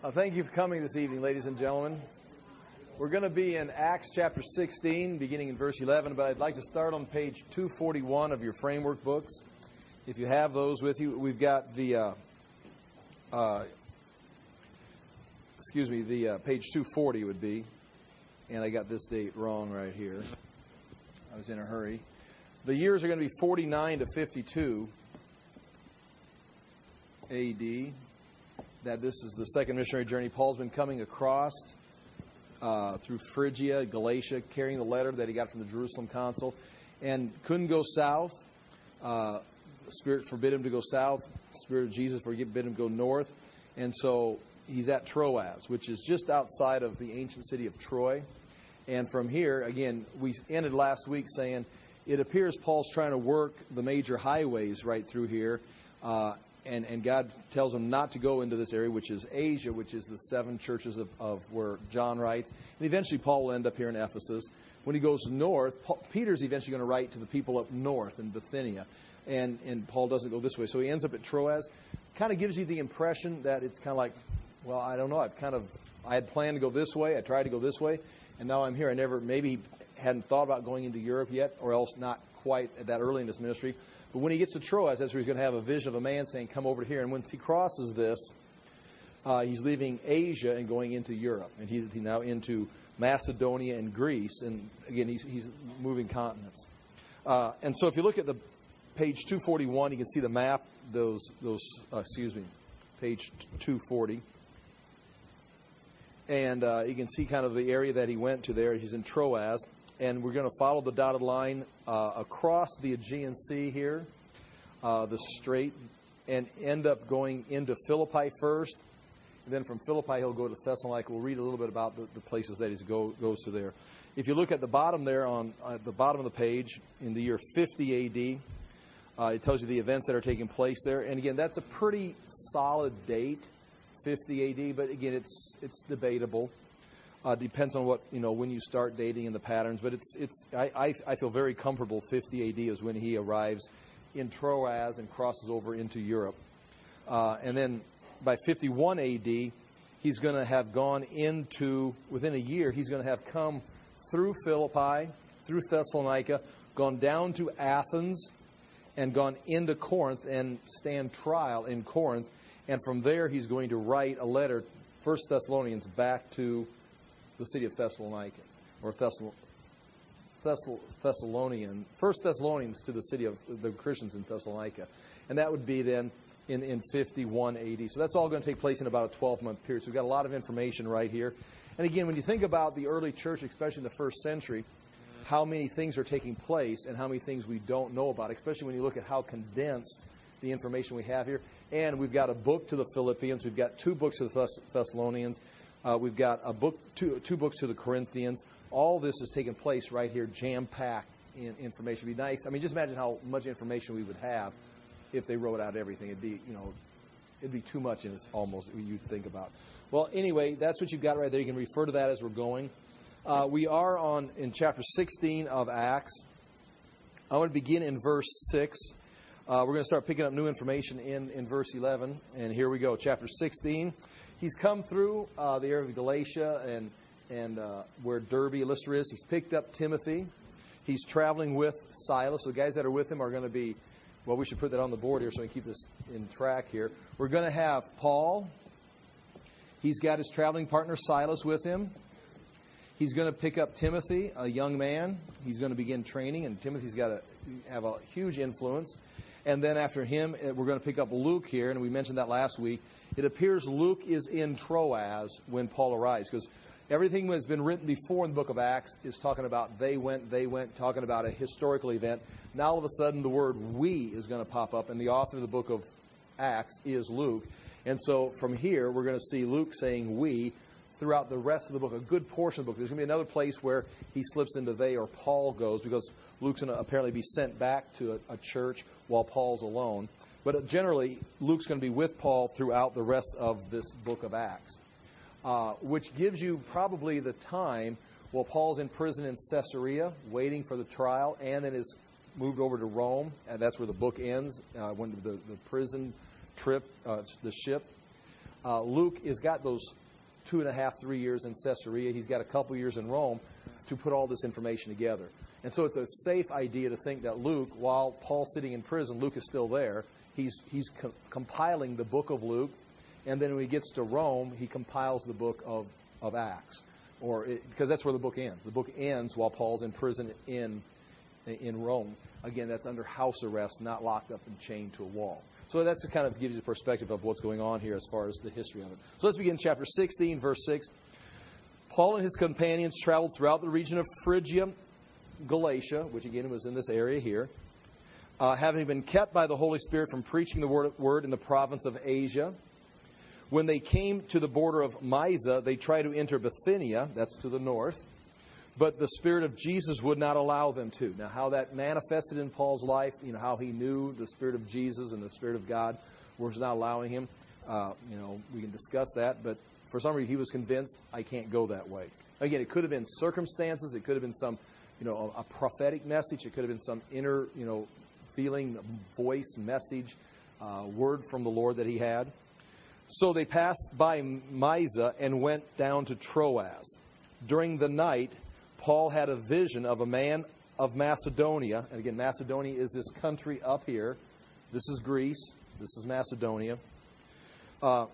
Thank you for coming this evening, ladies and gentlemen. We're going to be in Acts chapter 16, beginning in verse 11, but I'd like to start on page 241 of your framework books. If you have those with you, we've got the page 240 would be, and I got this date wrong right here. I was in a hurry. The years are going to be 49 to 52 A.D., that this is the second missionary journey. Paul's been coming across through Phrygia, Galatia, carrying the letter that he got from the Jerusalem consul, and couldn't go south. The Spirit forbid him to go south. The Spirit of Jesus forbid him to go north. And so he's at Troas, which is just outside of the ancient city of Troy. And from here, again, we ended last week saying it appears Paul's trying to work the major highways right through here. And God tells him not to go into this area, which is Asia, which is the seven churches of where John writes. And eventually Paul will end up here in Ephesus. When he goes north, Peter's eventually going to write to the people up north in Bithynia. And Paul doesn't go this way. So he ends up at Troas. Kind of gives you the impression that it's kind of like, well, I don't know. I had planned to go this way. I tried to go this way. And now I'm here. I maybe hadn't thought about going into Europe yet, or else not quite that early in this ministry. But when he gets to Troas, that's where he's going to have a vision of a man saying, come over here. And once he crosses this, he's leaving Asia and going into Europe. And he's now into Macedonia and Greece. And again, he's moving continents. And so if you look at the page 241, you can see the map, page 240. And you can see kind of the area that he went to there. He's in Troas. And we're going to follow the dotted line across the Aegean Sea here, the strait, and end up going into Philippi first. And then from Philippi, he'll go to Thessalonica. We'll read a little bit about the places that he goes to there. If you look at the bottom there, on the bottom of the page, in the year 50 A.D., it tells you the events that are taking place there. And again, that's a pretty solid date, 50 A.D., but again, it's debatable. Depends on what, when you start dating and the patterns. But I feel very comfortable 50 A.D. is when he arrives in Troas and crosses over into Europe. And then by 51 A.D., he's going to have gone into, within a year, he's going to have come through Philippi, through Thessalonica, gone down to Athens, and gone into Corinth and stand trial in Corinth. And from there, he's going to write a letter, 1 Thessalonians, back to the city of Thessalonica, or Thessalonian, 1 Thessalonians to the city of the Christians in Thessalonica. And that would be then in 51 A.D. So that's all going to take place in about a 12-month period. So we've got a lot of information right here. And again, when you think about the early church, especially in the first century, how many things are taking place and how many things we don't know about, especially when you look at how condensed the information we have here. And we've got a book to the Philippians. We've got two books to the Thessalonians. We've got two books to the Corinthians. All this is taking place right here, jam-packed in information. It'd be nice. I mean, just imagine how much information we would have if they wrote out everything. It'd be too much in this almost you think about. Well, anyway, that's what you've got right there. You can refer to that as we're going. We are in chapter 16 of Acts. I'm going to begin in verse 6. We're going to start picking up new information in verse 11. And here we go, chapter 16. He's come through the area of Galatia and where Derbe, Lystra is. He's picked up Timothy. He's traveling with Silas. So the guys that are with him are going to be, well, we should put that on the board here so we can keep this in track here. We're going to have Paul. He's got his traveling partner Silas with him. He's going to pick up Timothy, a young man. He's going to begin training, and Timothy's got to have a huge influence. And then after him, we're going to pick up Luke here, and we mentioned that last week. It appears Luke is in Troas when Paul arrives, because everything that has been written before in the book of Acts is talking about they went, talking about a historical event. Now all of a sudden the word we is going to pop up, and the author of the book of Acts is Luke. And so from here, we're going to see Luke saying we throughout the rest of the book, a good portion of the book. There's going to be another place where he slips into they or Paul goes, because Luke's going to apparently be sent back to a church while Paul's alone. But generally, Luke's going to be with Paul throughout the rest of this book of Acts, which gives you probably the time while Paul's in prison in Caesarea, waiting for the trial, and then is moved over to Rome, and that's where the book ends, when the prison trip, the ship. Luke has got those 2.5, 3 years in Caesarea. He's got a couple years in Rome to put all this information together. And so it's a safe idea to think that Luke, while Paul's sitting in prison, Luke is still there. He's compiling the book of Luke. And then when he gets to Rome, he compiles the book of Acts. Because that's where the book ends. The book ends while Paul's in prison in Rome. Again, that's under house arrest, not locked up and chained to a wall. So that kind of gives you a perspective of what's going on here as far as the history of it. So let's begin in chapter 16, verse 6. Paul and his companions traveled throughout the region of Phrygia, Galatia, which again was in this area here, having been kept by the Holy Spirit from preaching the word in the province of Asia. When they came to the border of Mysia, they tried to enter Bithynia, that's to the north, but the Spirit of Jesus would not allow them to. Now, how that manifested in Paul's life, how he knew the Spirit of Jesus and the Spirit of God was not allowing him, we can discuss that, but for some reason he was convinced, I can't go that way. Again, it could have been circumstances, it could have been some, a prophetic message, it could have been some inner, feeling, voice, message, word from the Lord that he had. So they passed by Mysia and went down to Troas. During the night, Paul had a vision of a man of Macedonia. And again, Macedonia is this country up here. This is Greece. This is Macedonia. From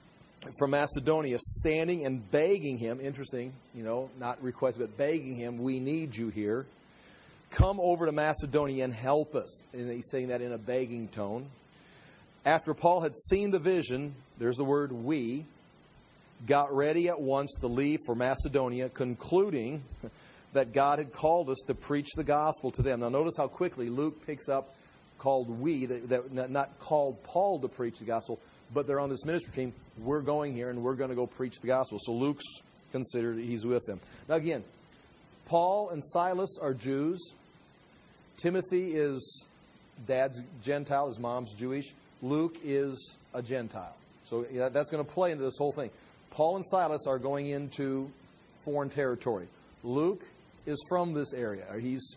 Macedonia, standing and begging him. Interesting, not requesting, but begging him, we need you here. Come over to Macedonia and help us. And he's saying that in a begging tone. After Paul had seen the vision, there's the word we, got ready at once to leave for Macedonia, concluding that God had called us to preach the gospel to them. Now notice how quickly Luke picks up called we, that not called Paul to preach the gospel, but they're on this ministry team. We're going here and we're going to go preach the gospel. So Luke's considered he's with them. Now again, Paul and Silas are Jews. Timothy is dad's Gentile, his mom's Jewish. Luke is a Gentile. So that's going to play into this whole thing. Paul and Silas are going into foreign territory. Luke is from this area. He's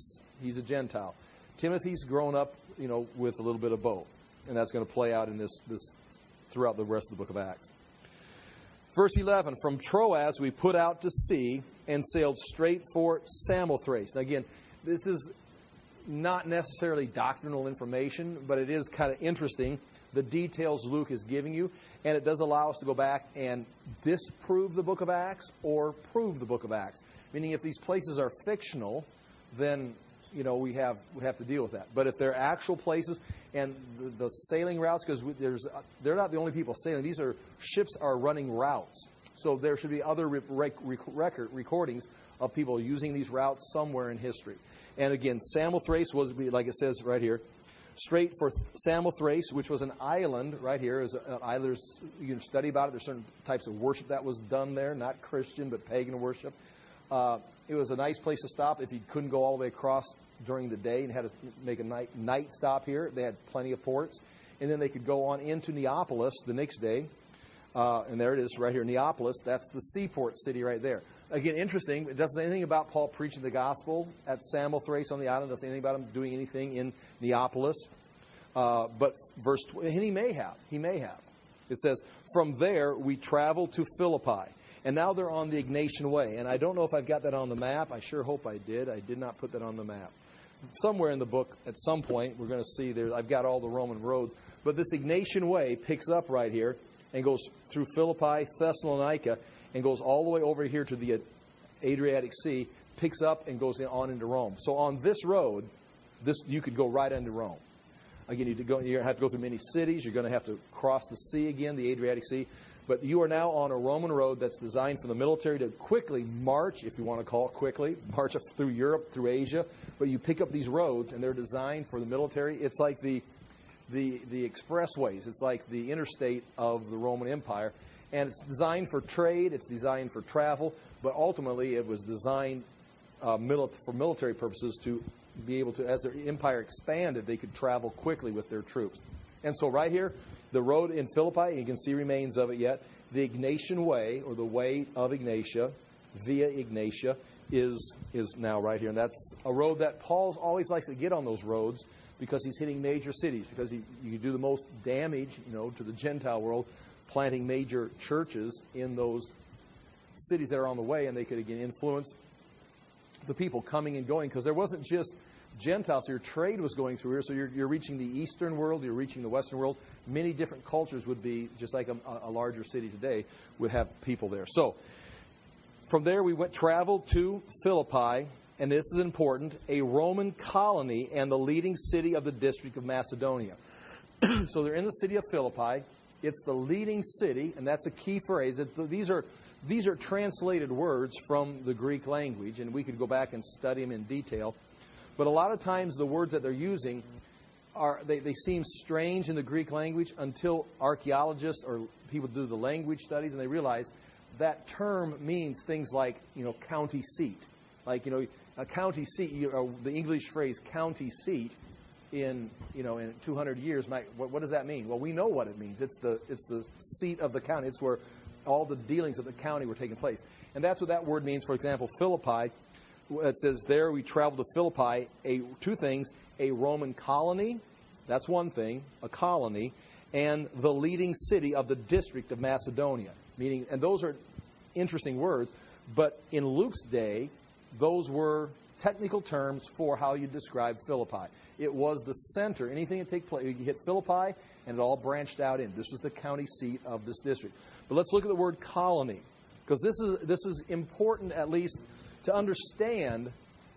a Gentile. Timothy's grown up, with a little bit of both. And that's going to play out in this throughout the rest of the book of Acts. Verse 11, from Troas we put out to sea and sailed straight for Samothrace. Now again, this is not necessarily doctrinal information, but it is kind of interesting, the details Luke is giving you, and it does allow us to go back and disprove the book of Acts or prove the book of Acts. Meaning if these places are fictional, then we have to deal with that. But if they're actual places and the sailing routes, because they're not the only people sailing. These ships are running routes. So there should be other recordings of people using these routes somewhere in history. And again, Samothrace was, like it says right here, straight for Samothrace, which was an island right here. You can study about it. There's certain types of worship that was done there, not Christian, but pagan worship. It was a nice place to stop if you couldn't go all the way across during the day and had to make a night stop here. They had plenty of ports. And then they could go on into Neapolis the next day. And there it is right here, Neapolis. That's the seaport city right there. Again, interesting. It doesn't say anything about Paul preaching the gospel at Samothrace on the island. It doesn't say anything about him doing anything in Neapolis. But verse 20, and he may have. It says, from there we traveled to Philippi. And now they're on the Ignatian Way. And I don't know if I've got that on the map. I sure hope I did. I did not put that on the map. Somewhere in the book, at some point, we're going to see there. I've got all the Roman roads. But this Ignatian Way picks up right here and goes through Philippi, Thessalonica, and goes all the way over here to the Adriatic Sea, picks up and goes on into Rome. So on this road, you could go right into Rome. Again, you're going to have to go through many cities. You're going to have to cross the sea again, the Adriatic Sea. But you are now on a Roman road that's designed for the military to quickly march, if you want to call it quickly, march up through Europe, through Asia. But you pick up these roads, and they're designed for the military. It's like the expressways. It's like the interstate of the Roman Empire. And it's designed for trade. It's designed for travel. But ultimately, it was designed for military purposes to be able to, as their empire expanded, they could travel quickly with their troops. And so right here, the road in Philippi, you can see remains of it yet. The Ignatian Way, or the Way of Ignatia, Via Ignatia, is now right here. And that's a road that Paul always likes to get on those roads because he's hitting major cities, because you do the most damage, to the Gentile world planting major churches in those cities that are on the way, and they could, again, influence the people coming and going, because there wasn't just Gentiles here. Trade was going through here, so you're reaching the Eastern world, you're reaching the Western world. Many different cultures would be, just like a larger city today, would have people there. So, from there we traveled to Philippi, and this is important, a Roman colony and the leading city of the district of Macedonia. So they're in the city of Philippi. It's the leading city, and that's a key phrase. These are translated words from the Greek language, and we could go back and study them in detail. But a lot of times the words that they're using they seem strange in the Greek language until archaeologists or people do the language studies, and they realize that term means things like, county seat. Like, a county seat, the English phrase county seat in 200 years, what does that mean? Well, we know what it means. It's the seat of the county. It's where all the dealings of the county were taking place. And that's what that word means. For example, Philippi, it says there we traveled to Philippi, two things, a Roman colony, that's one thing, a colony, and the leading city of the district of Macedonia. Meaning, and those are interesting words, but in Luke's day, those were technical terms for how you describe Philippi. It was the center. Anything that take place, you hit Philippi, and it all branched out in. This was the county seat of this district. But let's look at the word colony, because this is important, at least to understand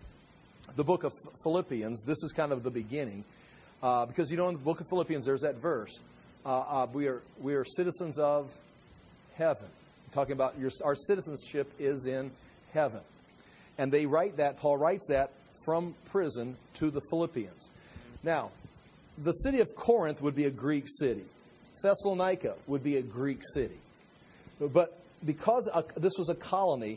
the book of Philippians. This is kind of the beginning, because in the book of Philippians there's that verse. We are citizens of heaven. Talking about our citizenship is in heaven. And they write that, Paul writes that from prison to the Philippians. Now, the city of Corinth would be a Greek city. Thessalonica would be a Greek city. But because this was a colony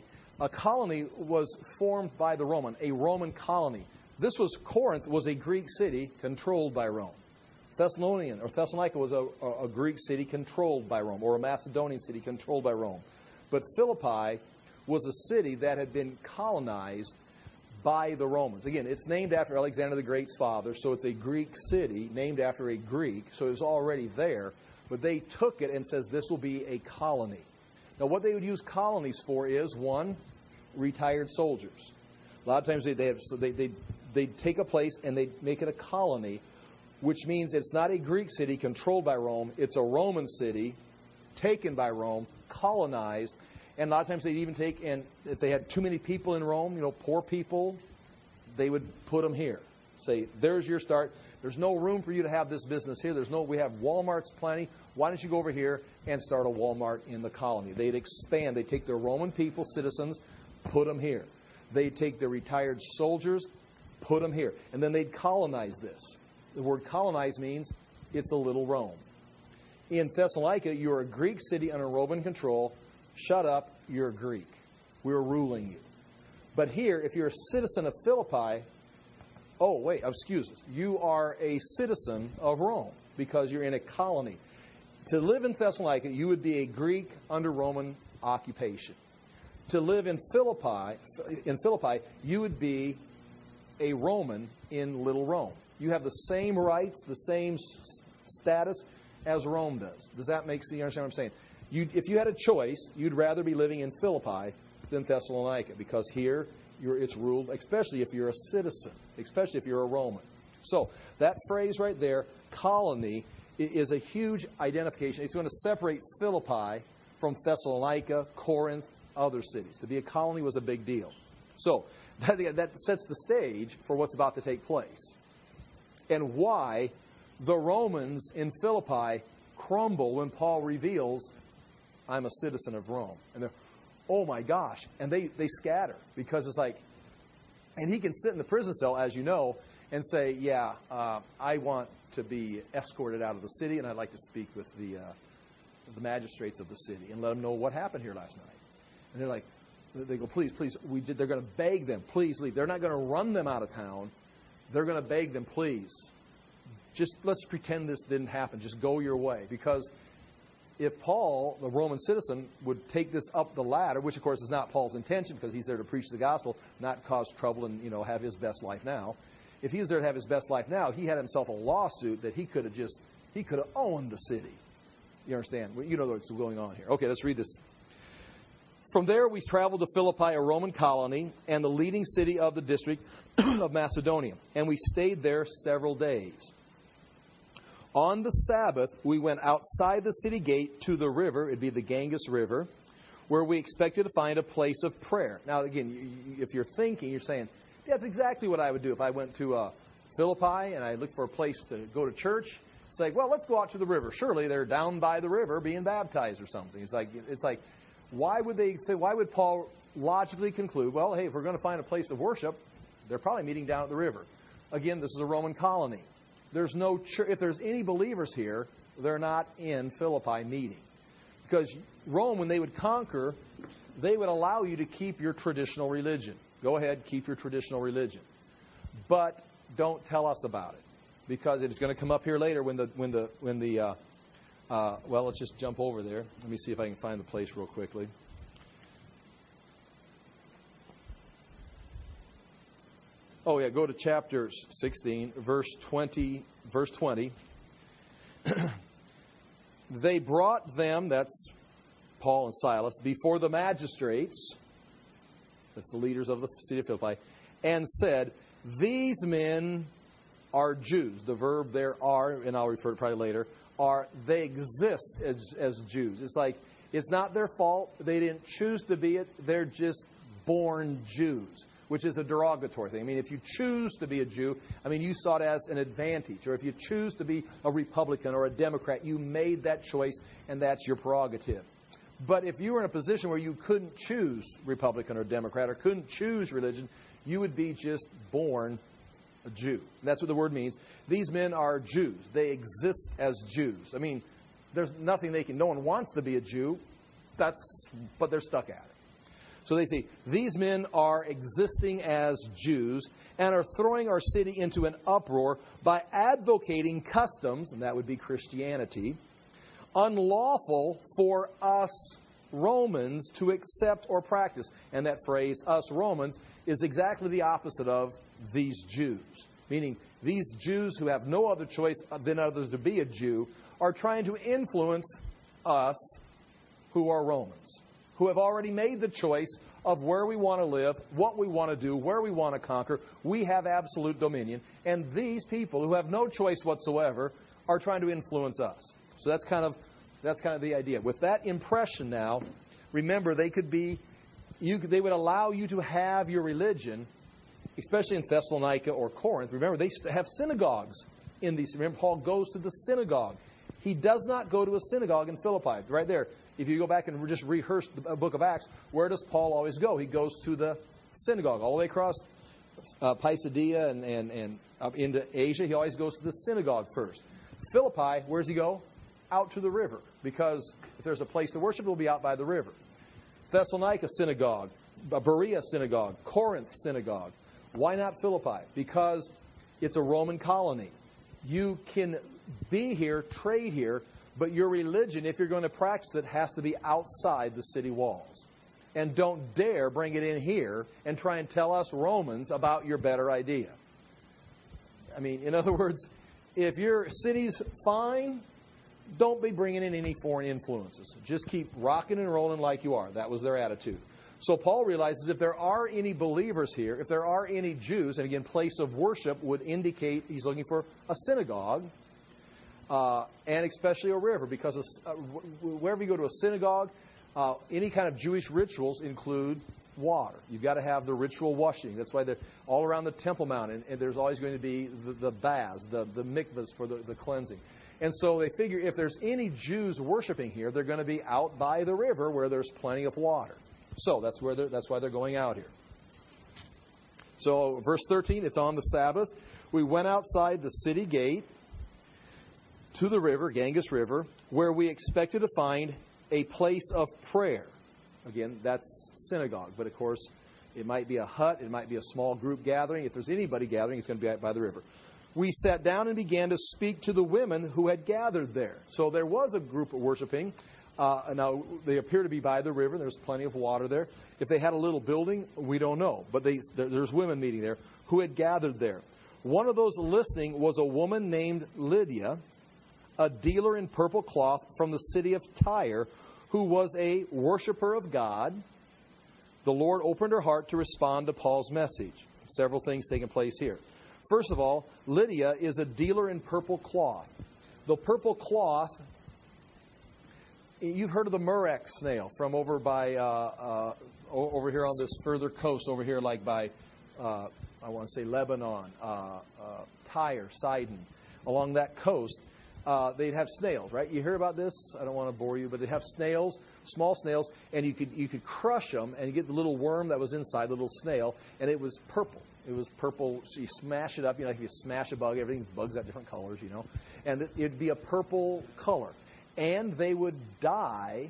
was formed by the a Roman colony. Corinth was a Greek city controlled by Rome. Thessalonica was a Greek city controlled by Rome, or a Macedonian city controlled by Rome. But Philippi was a city that had been colonized by the Romans. Again, it's named after Alexander the Great's father, so it's a Greek city named after a Greek, so it was already there. But they took it and says this will be a colony. Now, what they would use colonies for is, one, retired soldiers. A lot of times they'd take a place and they'd make it a colony, which means it's not a Greek city controlled by Rome. It's a Roman city taken by Rome, colonized. And a lot of times they'd even take, and if they had too many people in Rome, poor people, they would put them here. Say, there's your start. There's no room for you to have this business here. We have Walmarts plenty. Why don't you go over here and start a Walmart in the colony? They'd expand. They'd take their Roman people, citizens, put them here. They'd take their retired soldiers, put them here. And then they'd colonize this. The word colonize means it's a little Rome. In Thessalonica, you're a Greek city under Roman control. Shut up, you're Greek. We're ruling you. But here, if you're a citizen of Philippi, you are a citizen of Rome because you're in a colony. To live in Thessalonica, you would be a Greek under Roman occupation. To live in Philippi, you would be a Roman in Little Rome. You have the same rights, the same status as Rome does. Does that make sense? You understand what I'm saying? If you had a choice, you'd rather be living in Philippi than Thessalonica, because here it's ruled, especially if you're a citizen, especially if you're a Roman. So that phrase right there, colony, is a huge identification. It's going to separate Philippi from Thessalonica, Corinth, other cities. To be a colony was a big deal. So that sets the stage for what's about to take place, and why the Romans in Philippi crumble when Paul reveals, I'm a citizen of Rome. And they're, oh my gosh. And they scatter, because it's like, and he can sit in the prison cell, as you know, and say, I want to be escorted out of the city, and I'd like to speak with the magistrates of the city and let them know what happened here last night. And they're like, they go, please, they're going to beg them, please leave. They're not going to run them out of town. They're going to beg them, please. Just let's pretend this didn't happen. Just go your way. Because if Paul, the Roman citizen, would take this up the ladder, which of course is not Paul's intention, because he's there to preach the gospel, not cause trouble and have his best life now. If he's there to have his best life now, he had himself a lawsuit that he could have owned the city. You understand? You know what's going on here. Okay, let's read this. From there, we traveled to Philippi, a Roman colony, and the leading city of the district of Macedonia. And we stayed there several days. On the Sabbath, we went outside the city gate to the river, it'd be the Ganges River, where we expected to find a place of prayer. Now, again, if you're thinking, you're saying, that's exactly what I would do if I went to Philippi and I looked for a place to go to church. It's like, well, let's go out to the river. Surely they're down by the river being baptized or something. It's like, why would Paul logically conclude, well, hey, if we're going to find a place of worship, they're probably meeting down at the river. Again, this is a Roman colony. There's no church. If there's any believers here, they're not in Philippi meeting. Because Rome, when they would conquer, they would allow you to keep your traditional religion. Go ahead, keep your traditional religion. But don't tell us about it. Because it's going to come up here later when well, let's just jump over there. Let me see if I can find the place real quickly. Oh, yeah, go to chapter 16, verse 20. They brought them, that's Paul and Silas, before the magistrates, that's the leaders of the city of Philippi, and said, these men are Jews. The verb there are, and I'll refer to it probably later, they exist as Jews. It's like, it's not their fault. They didn't choose to be it. They're just born Jews, which is a derogatory thing. I mean, if you choose to be a Jew, I mean, you saw it as an advantage. Or if you choose to be a Republican or a Democrat, you made that choice, and that's your prerogative. But if you were in a position where you couldn't choose Republican or Democrat or couldn't choose religion, you would be just born a Jew. And that's what the word means. These men are Jews. They exist as Jews. I mean, there's nothing no one wants to be a Jew, but they're stuck at it. So they say, these men are existing as Jews and are throwing our city into an uproar by advocating customs, and that would be Christianity, unlawful for us Romans to accept or practice. And that phrase, us Romans, is exactly the opposite of these Jews. Meaning, these Jews who have no other choice than others to be a Jew are trying to influence us who are Romans, who have already made the choice of where we want to live, what we want to do, where we want to conquer. We have absolute dominion. And these people who have no choice whatsoever are trying to influence us. So that's kind of the idea. With that impression now, remember, they would allow you to have your religion, especially in Thessalonica or Corinth. Remember, they have synagogues in these. Remember, Paul goes to the synagogue. He does not go to a synagogue in Philippi. Right there, if you go back and just rehearse the book of Acts, where does Paul always go? He goes to the synagogue. All the way across Pisidia and up into Asia, he always goes to the synagogue first. Philippi, where does he go? Out to the river. Because if there's a place to worship, it will be out by the river. Thessalonica synagogue, Berea synagogue, Corinth synagogue. Why not Philippi? Because it's a Roman colony. You can be here, trade here, but your religion, if you're going to practice it, has to be outside the city walls. And don't dare bring it in here and try and tell us Romans about your better idea. I mean, in other words, if your city's fine, don't be bringing in any foreign influences. Just keep rocking and rolling like you are. That was their attitude. So Paul realizes if there are any believers here, if there are any Jews, and again, place of worship would indicate he's looking for a synagogue, and especially a river, because wherever you go to a synagogue, any kind of Jewish rituals include water. You've got to have the ritual washing. That's why they're all around the Temple Mount, and there's always going to be the baths, the mikvahs for the cleansing. And so they figure if there's any Jews worshiping here, they're going to be out by the river where there's plenty of water. So that's why they're going out here. So verse 13, it's on the Sabbath. We went outside the city gate to the river, Ganges River, where we expected to find a place of prayer. Again, that's synagogue. But of course, it might be a hut. It might be a small group gathering. If there's anybody gathering, it's going to be out by the river. We sat down and began to speak to the women who had gathered there. So there was a group worshiping. Now, they appear to be by the river. There's plenty of water there. If they had a little building, we don't know. But there's women meeting there who had gathered there. One of those listening was a woman named Lydia, a dealer in purple cloth from the city of Tyre, who was a worshiper of God. The Lord opened her heart to respond to Paul's message. Several things taking place here. First of all, Lydia is a dealer in purple cloth. The purple cloth, you've heard of the murex snail from over by, over here on this further coast, over here like by, I want to say Lebanon, Tyre, Sidon. Along that coast, they'd have snails, right? You hear about this? I don't want to bore you, but they'd have snails, small snails, and you could crush them and you get the little worm that was inside, the little snail, and it was purple. It was purple. So you smash it up, like if you smash a bug, bugs have different colors, and it'd be a purple color. And they would dye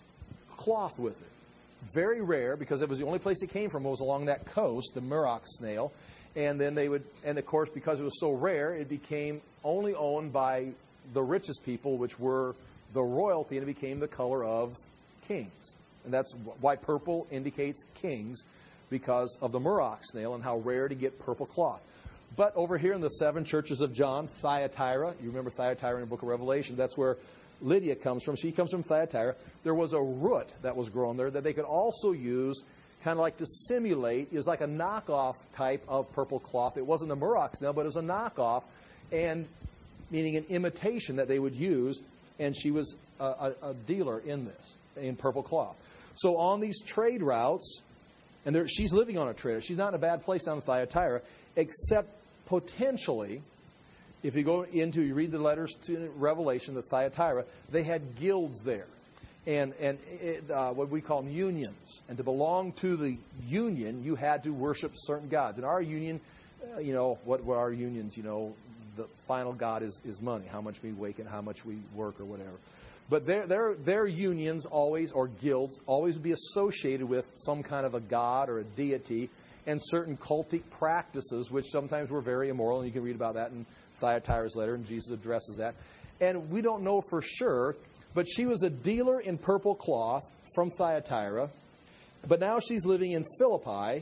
cloth with it. Very rare, because it was the only place it came from was along that coast, the murex snail. And then they would, and of course, because it was so rare, it became only owned by the richest people, which were the royalty, and it became the color of kings. And that's why purple indicates kings, because of the murex snail and how rare to get purple cloth. But over here in the 7 churches of John, Thyatira, you remember Thyatira in the book of Revelation, that's where Lydia comes from. She comes from Thyatira. There was a root that was grown there that they could also use kind of like to simulate. It was like a knockoff type of purple cloth. It wasn't a murex snail, but it was a knockoff, and meaning an imitation that they would use. And she was a dealer in this, in purple cloth. So on these trade routes, and she's living on a trade. She's not in a bad place down in Thyatira, except potentially, if you read the letters to Revelation, the Thyatira, they had guilds there. And what we call unions. And to belong to the union, you had to worship certain gods. In our union, what were our unions? The final god is money, how much we make and how much we work or whatever. But their unions always, or guilds, always would be associated with some kind of a god or a deity and certain cultic practices, which sometimes were very immoral. And you can read about that in Thyatira's letter, and Jesus addresses that. And we don't know for sure, but she was a dealer in purple cloth from Thyatira. But now she's living in Philippi,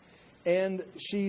and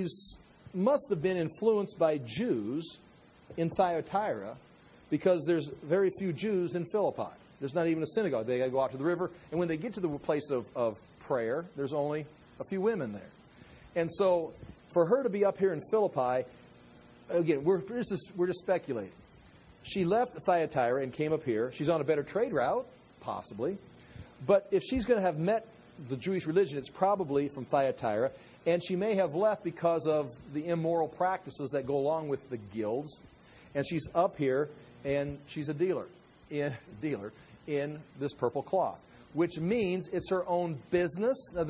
must have been influenced by Jews in Thyatira, because there's very few Jews in Philippi. There's not even a synagogue. They got to go out to the river. And when they get to the place of prayer, there's only a few women there. And so for her to be up here in Philippi, again, we're just speculating. She left Thyatira and came up here. She's on a better trade route, possibly. But if she's going to have met the Jewish religion, it's probably from Thyatira. And she may have left because of the immoral practices that go along with the guilds. And she's up here, and she's a dealer in this purple cloth, which means it's her own business. Now,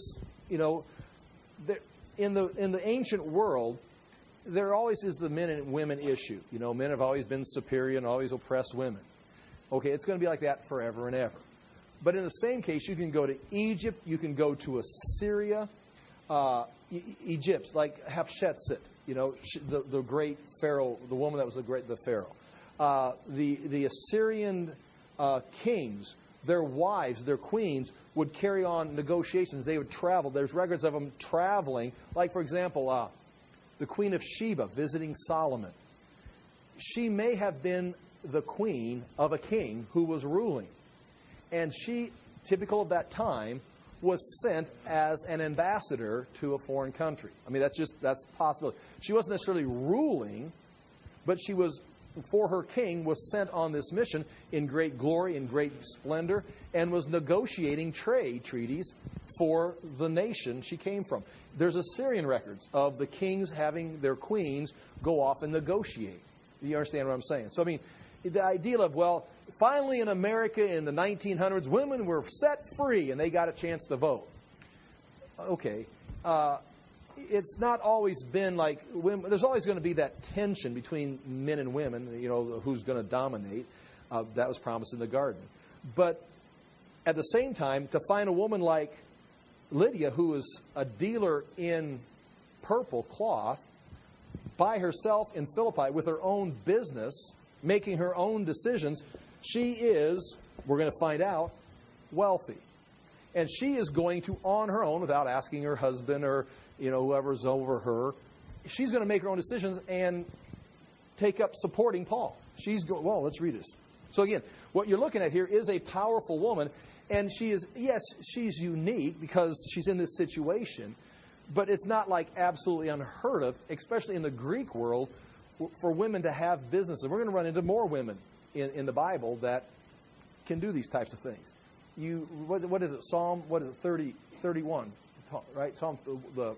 in the ancient world, there always is the men and women issue. Men have always been superior and always oppressed women. Okay, it's going to be like that forever and ever. But in the same case, you can go to Egypt, you can go to Assyria, Egypt, like Hatshepsut, the great pharaoh, the woman that was the pharaoh. The Assyrian kings, their wives, their queens, would carry on negotiations. They would travel. There's records of them traveling. Like, for example, the Queen of Sheba visiting Solomon. She may have been the queen of a king who was ruling. And she, typical of that time, was sent as an ambassador to a foreign country. I mean, that's possible. She wasn't necessarily ruling, but she was, for her king, was sent on this mission in great glory, in great splendor, and was negotiating trade treaties for the nation she came from. There's Assyrian records of the kings having their queens go off and negotiate. You understand what I'm saying? So, I mean, the idea of, finally in America in the 1900s, women were set free and they got a chance to vote. Okay. It's not always been like women. There's always going to be that tension between men and women, who's going to dominate. That was promised in the garden. But at the same time, to find a woman like Lydia, who is a dealer in purple cloth, by herself in Philippi with her own business, making her own decisions, she is, we're going to find out, wealthy. And she is going to, on her own, without asking her husband or whoever's over her, she's going to make her own decisions and take up supporting Paul. Well, let's read this. So again, what you're looking at here is a powerful woman. And she's unique because she's in this situation. But it's not like absolutely unheard of, especially in the Greek world, for women to have businesses. We're going to run into more women in the Bible that can do these types of things. What is it? Psalm 31, right? Psalm the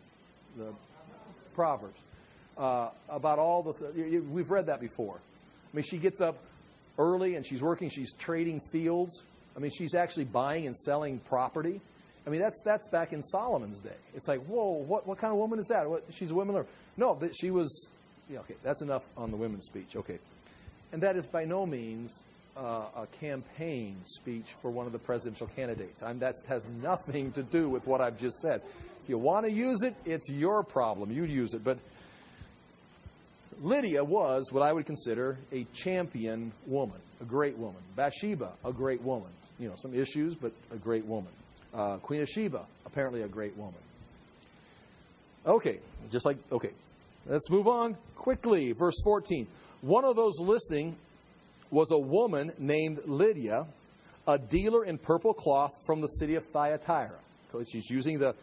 Proverbs about all we've read that before. I mean, she gets up early and she's working. She's trading fields. I mean, she's actually buying and selling property. I mean, that's back in Solomon's day. It's like, whoa, what kind of woman is that? She's a woman? No, she was. Yeah, okay, that's enough on the women's speech. Okay, and that is by no means a campaign speech for one of the presidential candidates. That has nothing to do with what I've just said. If you want to use it, it's your problem. You use it. But Lydia was what I would consider a champion woman, a great woman. Bathsheba, a great woman. Some issues, but a great woman. Queen of Sheba, apparently a great woman. Okay, let's move on quickly. Verse 14. One of those listening was a woman named Lydia, a dealer in purple cloth from the city of Thyatira. So she's using the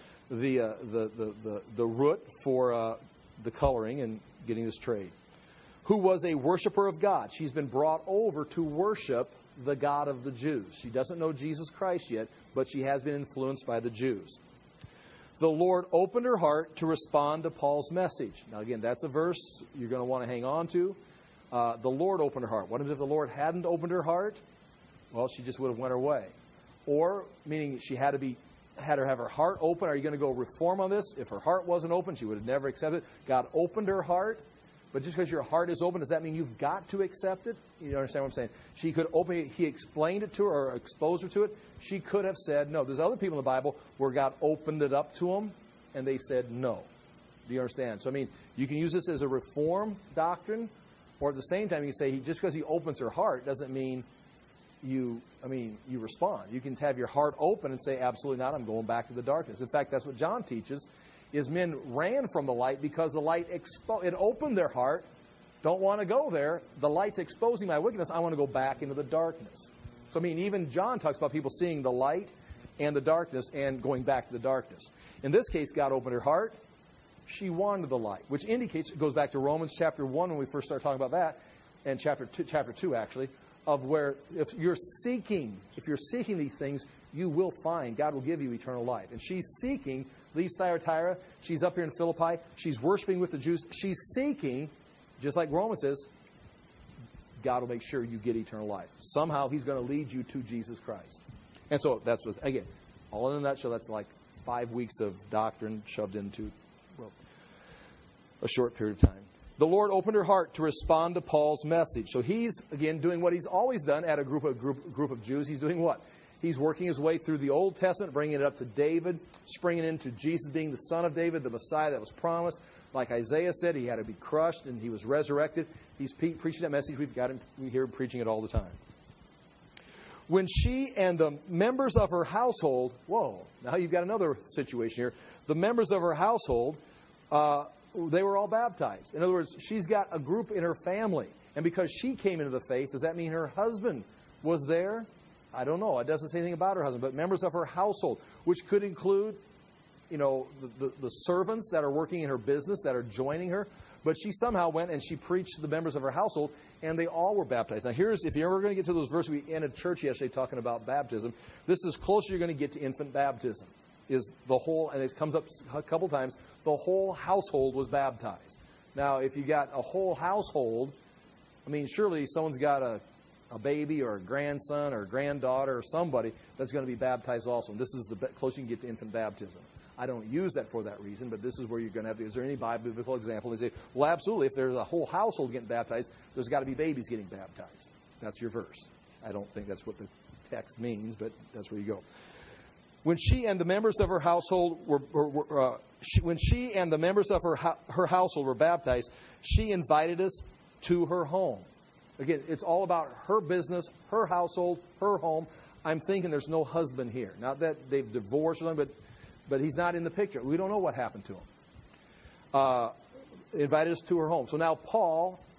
root for the coloring and getting this trade. Who was a worshiper of God. She's been brought over to worship the God of the Jews. She doesn't know Jesus Christ yet, but she has been influenced by the Jews. The Lord opened her heart to respond to Paul's message. Now again, that's a verse you're going to want to hang on to. The Lord opened her heart. What if the Lord hadn't opened her heart? Well, she just would have went her way. Or, meaning she had to have her heart open. Are you going to go reform on this? If her heart wasn't open, she would have never accepted it. God opened her heart. But just because your heart is open, does that mean you've got to accept it? You understand what I'm saying? She could open it. He explained it to her or exposed her to it. She could have said no. There's other people in the Bible where God opened it up to them, and they said no. Do you understand? So, I mean, you can use this as a reform doctrine, or at the same time, you can say just because he opens her heart doesn't mean you respond. You can have your heart open and say, absolutely not, I'm going back to the darkness. In fact, that's what John teaches. Is men ran from the light because the light it opened their heart. Don't want to go there. The light's exposing my wickedness. I want to go back into the darkness. So, I mean, even John talks about people seeing the light and the darkness and going back to the darkness. In this case, God opened her heart. She wanted the light, which indicates, it goes back to Romans chapter 1 when we first started talking about that, and chapter 2 actually, of where if you're seeking these things, you will find, God will give you eternal life. And she's seeking, leaves Thyatira, she's up here in Philippi, she's worshiping with the Jews, she's seeking, just like Romans says, God will make sure you get eternal life. Somehow He's going to lead you to Jesus Christ. And so that's what, again, all in a nutshell, that's like 5 weeks of doctrine shoved into, a short period of time. The Lord opened her heart to respond to Paul's message. So he's, again, doing what he's always done at a group of Jews. He's doing what? He's working his way through the Old Testament, bringing it up to David, springing into Jesus being the son of David, the Messiah that was promised. Like Isaiah said, he had to be crushed and he was resurrected. He's preaching that message. We hear him preaching it all the time. When she and the members of her household, now you've got another situation here. The members of her household, they were all baptized. In other words, she's got a group in her family. And because she came into the faith, does that mean her husband was there? I don't know. It doesn't say anything about her husband, but members of her household, which could include, the servants that are working in her business, that are joining her. But she somehow went and she preached to the members of her household, and they all were baptized. Now, if you're ever going to get to those verses, we ended church yesterday talking about baptism. This is closer you're going to get to infant baptism. Is the whole, and it comes up a couple times, the whole household was baptized. Now, if you got a whole household, surely someone's got a baby or a grandson or a granddaughter or somebody that's going to be baptized also. And this is the closest you can get to infant baptism. I don't use that for that reason, but this is where you're going to have to. Is there any biblical example? They say, well, absolutely. If there's a whole household getting baptized, there's got to be babies getting baptized. That's your verse. I don't think that's what the text means, but that's where you go. When she and the members of her household were baptized, she invited us to her home. Again, it's all about her business, her household, her home. I'm thinking there's no husband here. Not that they've divorced or something, but he's not in the picture. We don't know what happened to him. Invited us to her home. So now Paul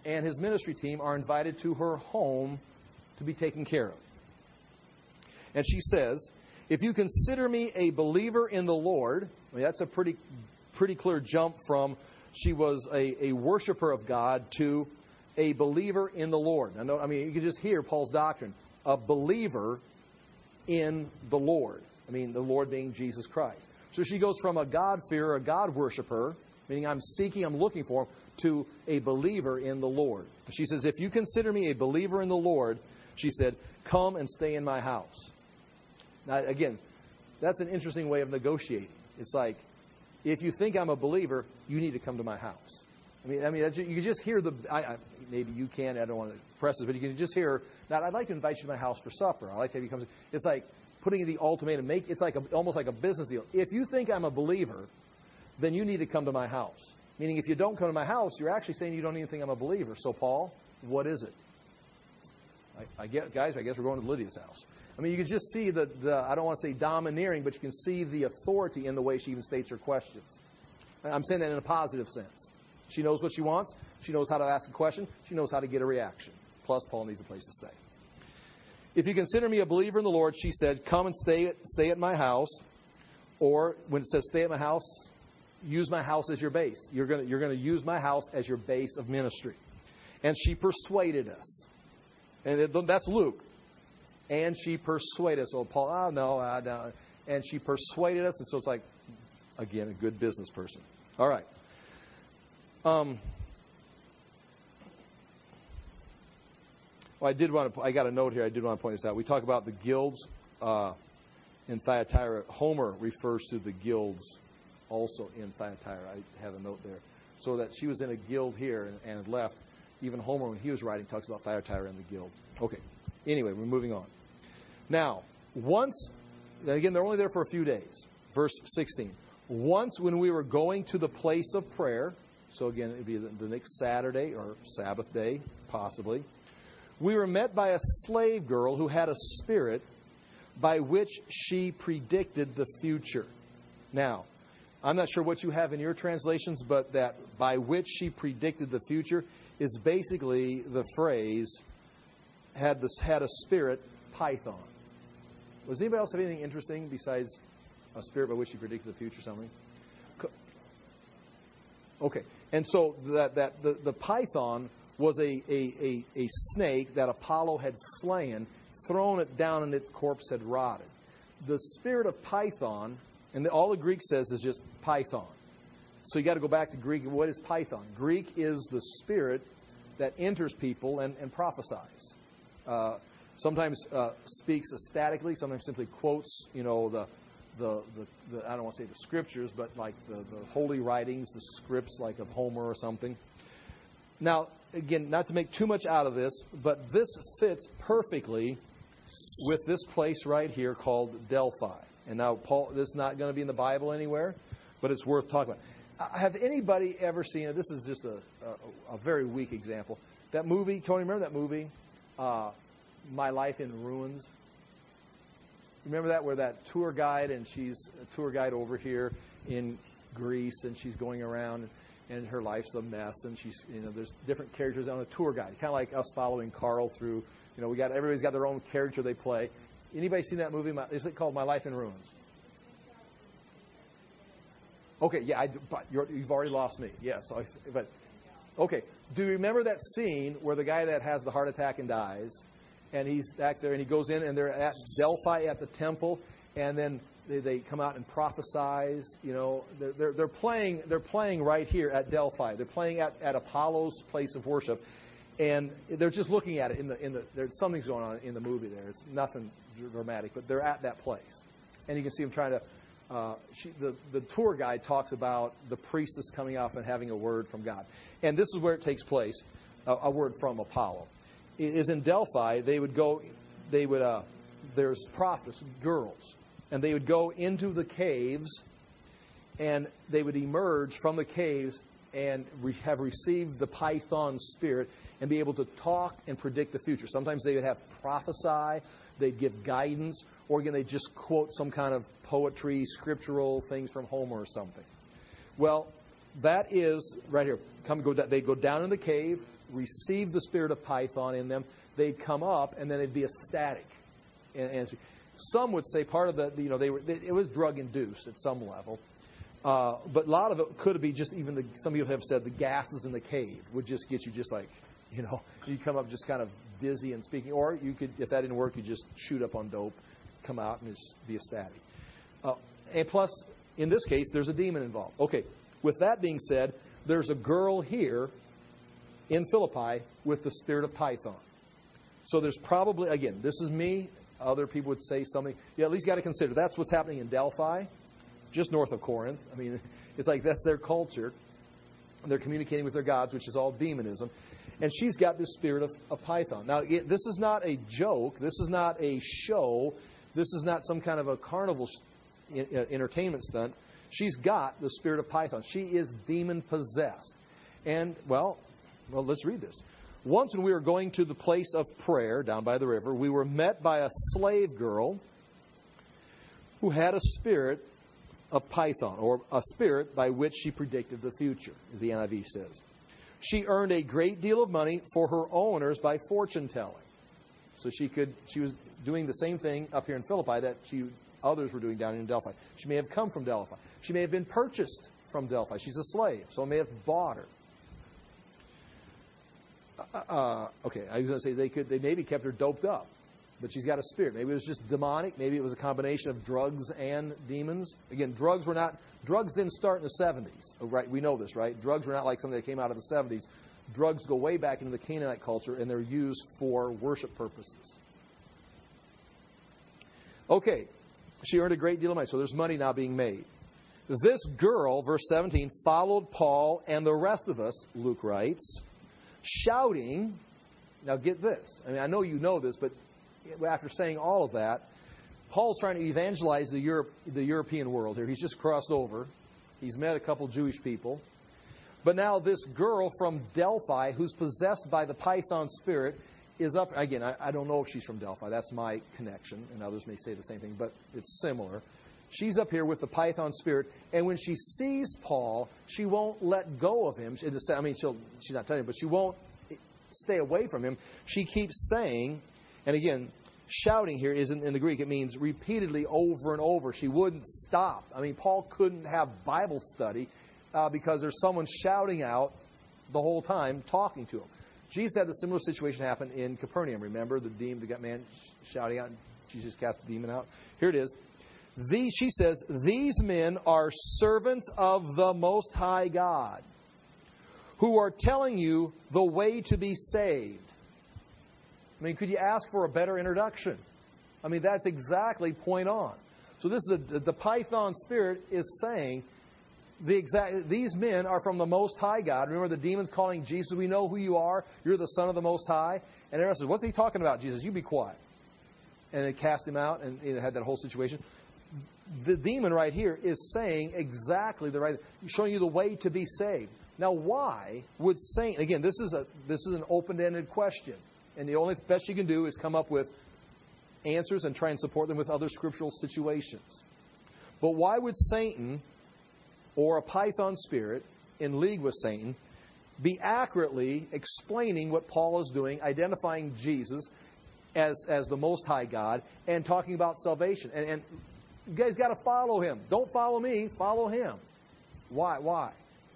and his ministry team are invited to her home to be taken care of. And she says, if you consider me a believer in the Lord, I mean, that's a pretty clear jump from she was a worshiper of God to a believer in the Lord. I mean, you can just hear Paul's doctrine. A believer in the Lord. I mean, the Lord being Jesus Christ. So she goes from a God-fearer, a God worshiper, meaning I'm looking for him, to a believer in the Lord. She says, if you consider me a believer in the Lord, she said, come and stay in my house. Now, again, that's an interesting way of negotiating. It's like, if you think I'm a believer, you need to come to my house. I mean, you can just hear maybe you can. I don't want to press this, but you can just hear that. I'd like to invite you to my house for supper. I'd like to have you come. It's like putting the ultimatum. It's like almost like a business deal. If you think I'm a believer, then you need to come to my house. Meaning, if you don't come to my house, you're actually saying you don't even think I'm a believer. So, Paul, what is it? I guess we're going to Lydia's house. I mean, you can just see the I don't want to say domineering, but you can see the authority in the way she even states her questions. I'm saying that in a positive sense. She knows what she wants. She knows how to ask a question. She knows how to get a reaction. Plus, Paul needs a place to stay. If you consider me a believer in the Lord, she said, come and stay at my house. Or when it says stay at my house, use my house as your base. You're going to use my house as your base of ministry. And she persuaded us. And that's Luke. And she persuaded us. Oh, Paul, no. And she persuaded us. And so it's like, again, a good business person. All right. Well, I got a note here. I did want to point this out. We talk about the guilds in Thyatira. Homer refers to the guilds also in Thyatira. I have a note there. So that she was in a guild here and had left. Even Homer, when he was writing, talks about Thyatira and the guilds. Okay. Anyway, we're moving on. Now, again, they're only there for a few days. Verse 16. Once when we were going to the place of prayer, so again, it would be the next Saturday or Sabbath day, possibly, we were met by a slave girl who had a spirit by which she predicted the future. Now, I'm not sure what you have in your translations, but that by which she predicted the future is basically the phrase, had a spirit, Python. Does anybody else have anything interesting besides a spirit by which she predicted the future, something? Okay. And so the Python was a snake that Apollo had slain, thrown it down, and its corpse had rotted. The spirit of Python, and all the Greek says is just Python. So you got to go back to Greek. What is Python? Greek is the spirit that enters people and prophesies. Sometimes speaks ecstatically. Sometimes simply quotes, the I don't want to say the scriptures, but like the holy writings, the scripts like of Homer or something. Now, again, not to make too much out of this, but this fits perfectly with this place right here called Delphi. And now, Paul, this is not going to be in the Bible anywhere, but it's worth talking about. Have anybody ever seen it? This is just a very weak example. That movie, Tony, remember that movie, My Life in Ruins? Remember that, where that tour guide, and she's a tour guide over here in Greece, and she's going around, and her life's a mess, and she's, there's different characters on a tour guide, kind of like us following Carl through. Everybody's got their own character they play. Anybody seen that movie? Is it called My Life in Ruins? Okay, yeah, but you've already lost me. Yes, but okay. Do you remember that scene where the guy that has the heart attack and dies, and he's back there, and he goes in, and they're at Delphi at the temple, and then they come out and prophesize. They're playing right here at Delphi. They're playing at Apollo's place of worship, and they're just looking at it there's something's going on in the movie there. It's nothing dramatic, but they're at that place, and you can see them trying to. The tour guide talks about the priestess coming off and having a word from God, and this is where it takes place. A word from Apollo. It is in Delphi. There's prophets, girls, and they would go into the caves, and they would emerge from the caves and have received the Python spirit and be able to talk and predict the future. Sometimes they would have prophesy, they'd give guidance, or again, they'd just quote some kind of poetry, scriptural things from Homer or something. Well, that is right here. They go down in the cave. receive the spirit of Python in them, they'd come up and then they'd be ecstatic. And some would say part of it was drug induced at some level. But a lot of it could be just even some people have said the gases in the cave would just get you just like, you come up just kind of dizzy and speaking. Or you could, if that didn't work, you just shoot up on dope, come out and just be ecstatic. And plus, in this case, there's a demon involved. Okay, with that being said, there's a girl here in Philippi with the spirit of Python. So there's probably, again, this is me. Other people would say something. You at least got to consider that's what's happening in Delphi, just north of Corinth. I mean, it's like that's their culture. They're communicating with their gods, which is all demonism. And she's got this spirit of Python. Now, this is not a joke. This is not a show. This is not some kind of a carnival entertainment stunt. She's got the spirit of Python. She is demon-possessed. And, well, let's read this. Once when we were going to the place of prayer down by the river, we were met by a slave girl who had a spirit of Python, or a spirit by which she predicted the future, as the NIV says. She earned a great deal of money for her owners by fortune-telling. So she was doing the same thing up here in Philippi that others were doing down in Delphi. She may have come from Delphi. She may have been purchased from Delphi. She's a slave, so may have bought her. Okay, I was going to say they maybe kept her doped up, but she's got a spirit. Maybe it was just demonic. Maybe it was a combination of drugs and demons. Again, drugs didn't start in the 70s. Right? We know this, right? Drugs were not like something that came out of the 70s. Drugs go way back into the Canaanite culture, and they're used for worship purposes. Okay, she earned a great deal of money, so there's money now being made. This girl, verse 17, followed Paul and the rest of us, Luke writes, shouting. Now get this. I mean, I know you know this, but after saying all of that, Paul's trying to evangelize the European world here. He's just crossed over. He's met a couple Jewish people. But now this girl from Delphi, who's possessed by the Python spirit, is up. Again, I don't know if she's from Delphi. That's my connection, and others may say the same thing, but it's similar. She's up here with the Python spirit, and when she sees Paul, she won't let go of him. I mean, she's not telling you, but she won't stay away from him. She keeps saying, and again, shouting here isn't in the Greek. It means repeatedly over and over. She wouldn't stop. I mean, Paul couldn't have Bible study because there's someone shouting out the whole time, talking to him. Jesus had the similar situation happen in Capernaum. Remember the man shouting out, and Jesus cast the demon out? Here it is. She says, these men are servants of the Most High God, who are telling you the way to be saved. I mean, could you ask for a better introduction? I mean, that's exactly point on. So this is the Python spirit is saying these men are from the Most High God. Remember the demons calling Jesus, we know who you are. You're the Son of the Most High. And everyone says, what's he talking about, Jesus? You be quiet. And it cast him out, and it had that whole situation. The demon right here is saying exactly the right, showing you the way to be saved. Now, why would Satan? Again, this is an open-ended question, and the only best you can do is come up with answers and try and support them with other scriptural situations. But why would Satan or a Python spirit in league with Satan be accurately explaining what Paul is doing, identifying Jesus as the Most High God, and talking about salvation? And you guys got to follow him. Don't follow me. Follow him. Why?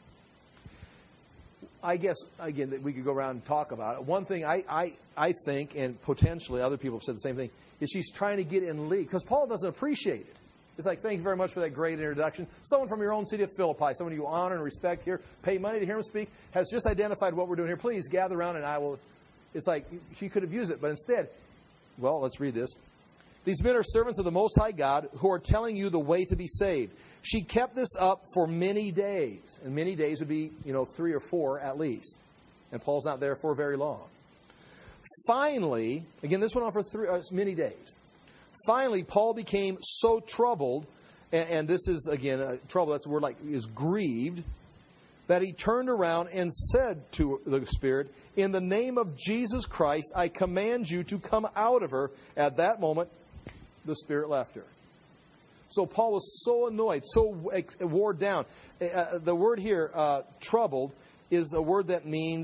I guess, again, that we could go around and talk about it. One thing I think, and potentially other people have said the same thing, is she's trying to get in league. Because Paul doesn't appreciate it. It's like, thank you very much for that great introduction. Someone from your own city of Philippi, someone you honor and respect here, pay money to hear him speak, has just identified what we're doing here. Please gather around and I will. It's like, she could have used it. But instead, well, let's read this. These men are servants of the Most High God who are telling you the way to be saved. She kept this up for many days. And many days would be, 3 or 4 at least. And Paul's not there for very long. Finally, again, this went on for many days. Finally, Paul became so troubled, and this is, again, trouble, that's the word is grieved, that he turned around and said to the Spirit, in the name of Jesus Christ, I command you to come out of her. At that moment, the Spirit left her. So Paul was so annoyed, so wore down. The word here, troubled, is a word that means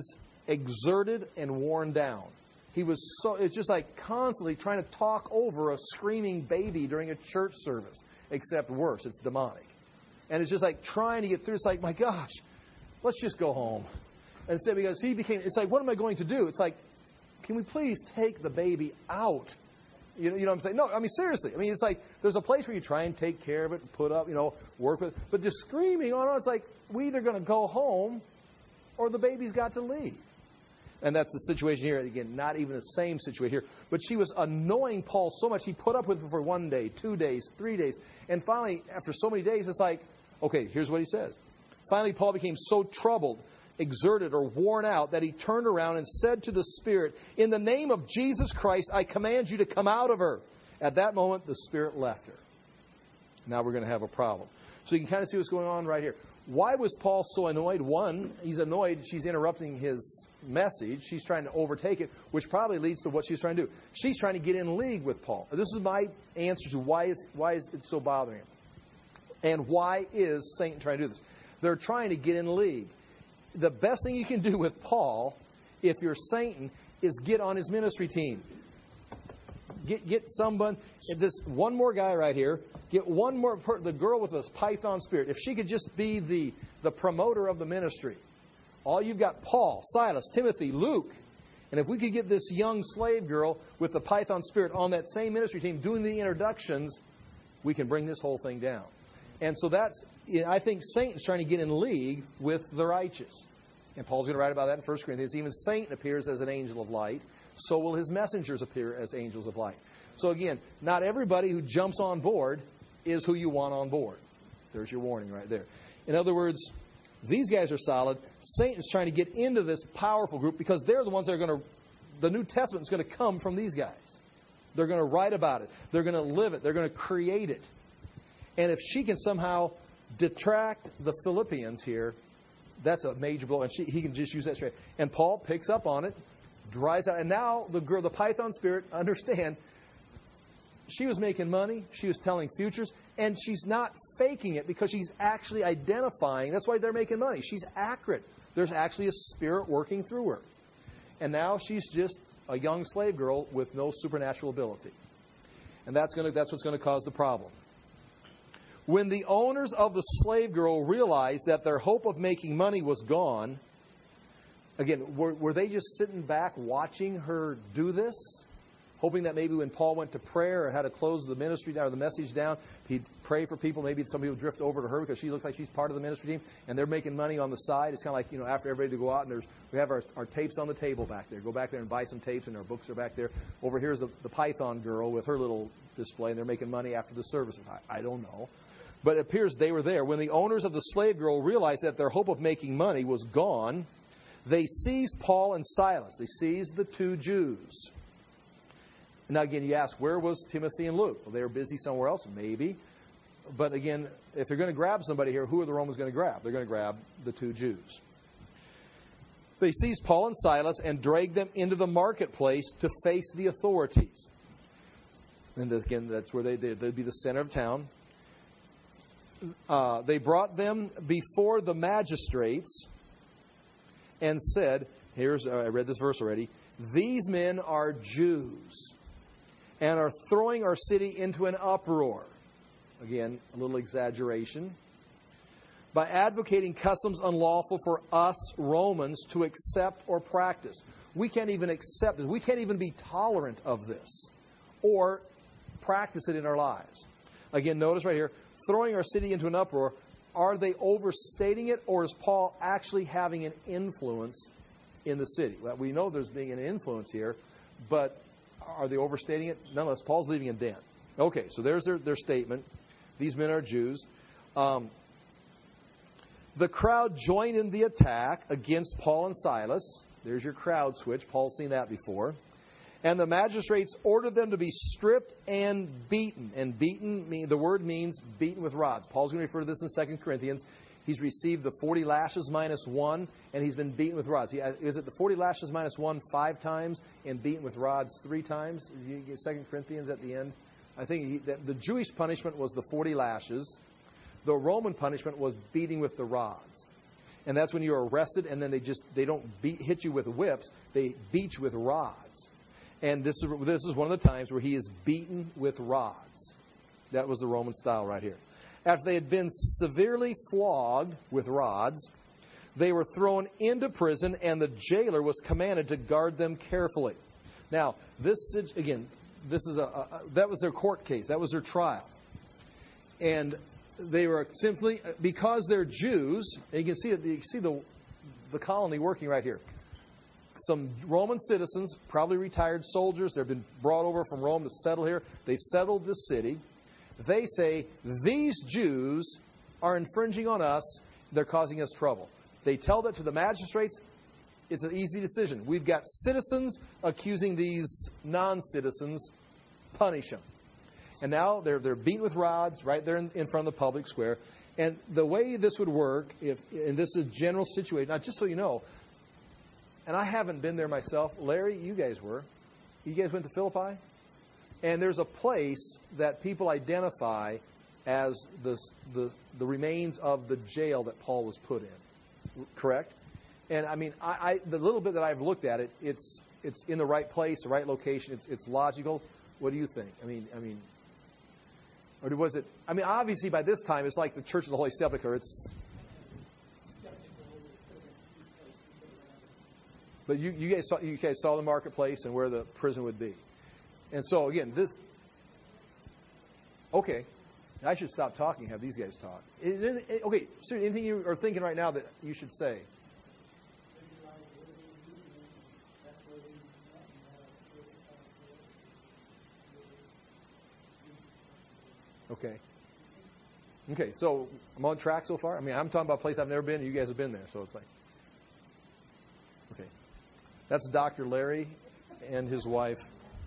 exerted and worn down. He was it's just like constantly trying to talk over a screaming baby during a church service, except worse, it's demonic. And it's just like trying to get through. It's like, my gosh, let's just go home. And so because it's like, what am I going to do? It's like, can we please take the baby out? You know what I'm saying? No, I mean, seriously. I mean, it's like there's a place where you try and take care of it, put up, work with it. But just screaming on, it's like we either going to go home or the baby's got to leave. And that's the situation here. Again, not even the same situation here. But she was annoying Paul so much, he put up with her for 1 day, 2 days, 3 days. And finally, after so many days, it's like, okay, here's what he says. Finally, Paul became so troubled, exerted, or worn out that he turned around and said to the Spirit, "In the name of Jesus Christ, I command you to come out of her." At that moment, the Spirit left her. Now we're going to have a problem. So you can kind of see what's going on right here. Why was Paul so annoyed? One, he's annoyed she's interrupting his message. She's trying to overtake it, which probably leads to what she's trying to do. She's trying to get in league with Paul. This is my answer to why is it so bothering him. And why is Satan trying to do this? They're trying to get in league. The best thing you can do with Paul, if you're Satan, is get on his ministry team. Get someone, this one more guy right here, get one more, the girl with this python spirit. If she could just be the promoter of the ministry. All you've got Paul, Silas, Timothy, Luke. And if we could get this young slave girl with the python spirit on that same ministry team doing the introductions, we can bring this whole thing down. And so I think Satan's trying to get in league with the righteous. And Paul's going to write about that in 1 Corinthians. Even Satan appears as an angel of light. So will his messengers appear as angels of light. So again, not everybody who jumps on board is who you want on board. There's your warning right there. In other words, these guys are solid. Satan's trying to get into this powerful group because they're the ones that are going to, the New Testament is going to come from these guys. They're going to write about it. They're going to live it. They're going to create it. And if she can somehow detract the Philippians here, that's a major blow. And he can just use that straight. And Paul picks up on it, dries out. And now the girl, the python spirit, understand, she was making money. She was telling futures. And she's not faking it because she's actually identifying. That's why they're making money. She's accurate. There's actually a spirit working through her. And now she's just a young slave girl with no supernatural ability. And that's what's going to cause the problem. When the owners of the slave girl realized that their hope of making money was gone, again, were they just sitting back watching her do this? Hoping that maybe when Paul went to prayer or had to close the ministry down or the message down, he'd pray for people. Maybe some people drift over to her because she looks like she's part of the ministry team and they're making money on the side. It's kind of like, after everybody to go out and we have our tapes on the table back there. Go back there and buy some tapes and our books are back there. Over here's the Python girl with her little display and they're making money after the services. I don't know. But it appears they were there. When the owners of the slave girl realized that their hope of making money was gone, they seized Paul and Silas. They seized the two Jews. Now, again, you ask, where was Timothy and Luke? Well, they were busy somewhere else, maybe. But again, if they're going to grab somebody here, who are the Romans going to grab? They're going to grab the two Jews. They seized Paul and Silas and dragged them into the marketplace to face the authorities. And again, that's where they'd be the center of town. They brought them before the magistrates and said, I read this verse already, "These men are Jews and are throwing our city into an uproar." Again, a little exaggeration. "By advocating customs unlawful for us Romans to accept or practice." We can't even accept it. We can't even be tolerant of this or practice it in our lives. Again, notice right here, throwing our city into an uproar. Are they overstating it, or is Paul actually having an influence in the city? Well, we know there's being an influence here, but are they overstating it? Nonetheless, Paul's leaving a dent. Okay, so there's their statement. These men are Jews. The crowd joined in the attack against Paul and Silas. There's your crowd switch. Paul's seen that before. And the magistrates ordered them to be stripped and beaten. And beaten, the word means beaten with rods. Paul's going to refer to this in 2 Corinthians. He's received the 40 lashes minus 1, and he's been beaten with rods. Is it the 40 lashes minus 1 5 times and beaten with rods 3 times? You get 2 Corinthians at the end. I think the Jewish punishment was the 40 lashes. The Roman punishment was beating with the rods. And that's when you're arrested, and then they don't hit you with whips. They beat you with rods. And this is one of the times where he is beaten with rods. That was the Roman style right here. After they had been severely flogged with rods, they were thrown into prison, and the jailer was commanded to guard them carefully. Now, that was their court case. That was their trial. And they were simply, because they're Jews, and you can see the colony working right here. Some Roman citizens, probably retired soldiers, they've been brought over from Rome to settle here. They've settled this city. They say, these Jews are infringing on us. They're causing us trouble. They tell that to the magistrates. It's an easy decision. We've got citizens accusing these non-citizens. Punish them. And now they're beaten with rods right there in front of the public square. And the way this would work, and this is a general situation, now just so you know, and I haven't been there myself. Larry, you guys were. You guys went to Philippi? And there's a place that people identify as the remains of the jail that Paul was put in. Correct? And I mean, the little bit that I've looked at it, it's in the right place, the right location. It's logical. What do you think? I mean, or was it? I mean, obviously by this time it's like the Church of the Holy Sepulchre. But you guys saw the marketplace and where the prison would be, and so again, this. Okay, I should stop talking and have these guys talk. Okay, so anything you are thinking right now that you should say? Okay, so I'm on track so far? I mean, I'm talking about a place I've never been, and you guys have been there, so it's like... Okay. That's Dr. Larry and his wife,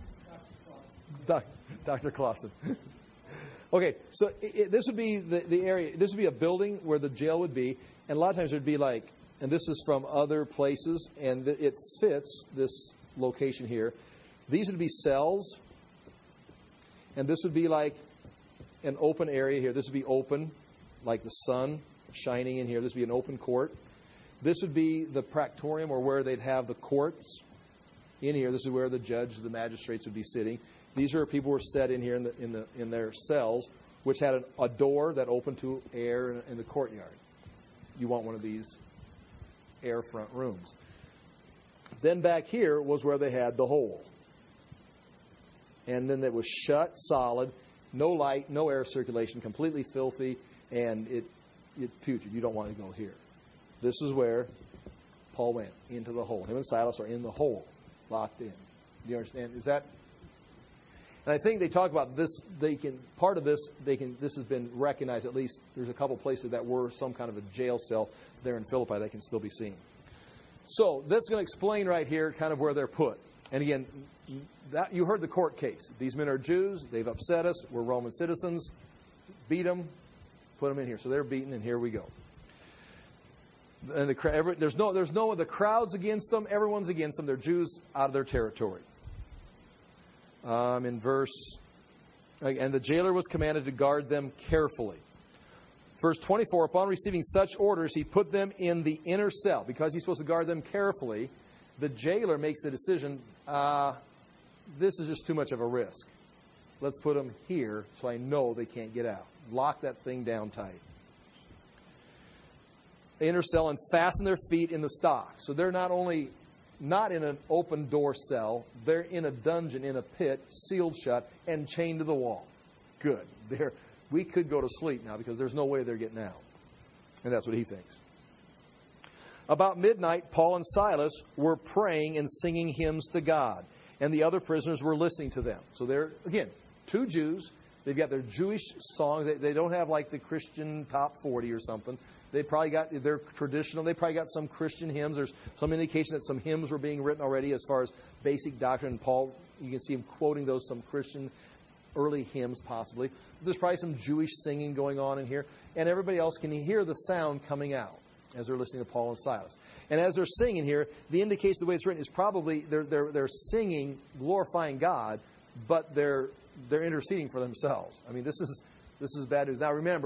Dr. Clausen. Okay, so this would be the area, this would be a building where the jail would be, and a lot of times it would be like, and this is from other places, and it fits this location here. These would be cells, and this would be like an open area here. This would be open, like the sun shining in here. This would be an open court. This would be the praetorium, or where they'd have the courts in here. This is where the judge, the magistrates would be sitting. These are people who were set in here in their cells, which had a door that opened to air in the courtyard. You want one of these air front rooms. Then back here was where they had the hole. And then it was shut, solid, no light, no air circulation, completely filthy, and it putrid. You don't want to go here. This is where Paul went, into the hole. Him and Silas are in the hole, locked in. Do you understand? Is that? And I think they talk about this. This has been recognized. At least there's a couple places that were some kind of a jail cell there in Philippi that can still be seen. So that's going to explain right here kind of where they're put. And again, you heard the court case. These men are Jews. They've upset us. We're Roman citizens. Beat them. Put them in here. So they're beaten, and here we go. And the crowd's against them. Everyone's against them. They're Jews out of their territory. In verse, and the jailer was commanded to guard them carefully. Verse 24, upon receiving such orders, he put them in the inner cell. Because he's supposed to guard them carefully, the jailer makes the decision, this is just too much of a risk. Let's put them here so I know they can't get out. Lock that thing down tight. The inner cell, and fasten their feet in the stocks. So they're not only not in an open door cell, they're in a dungeon, in a pit, sealed shut, and chained to the wall. Good. We could go to sleep now because there's no way they're getting out. And that's what he thinks. About midnight, Paul and Silas were praying and singing hymns to God, and the other prisoners were listening to them. So they're, again, two Jews. They've got their Jewish songs. They don't have like the Christian top 40 or something. They probably got their traditional. They probably got some Christian hymns. There's some indication that some hymns were being written already as far as basic doctrine. And Paul, you can see him quoting those, some Christian early hymns possibly. There's probably some Jewish singing going on in here. And everybody else can hear the sound coming out as they're listening to Paul and Silas. And as they're singing here, the indication, the way it's written, is probably they're singing, glorifying God, but they're interceding for themselves. I mean, this is bad news. Now remember,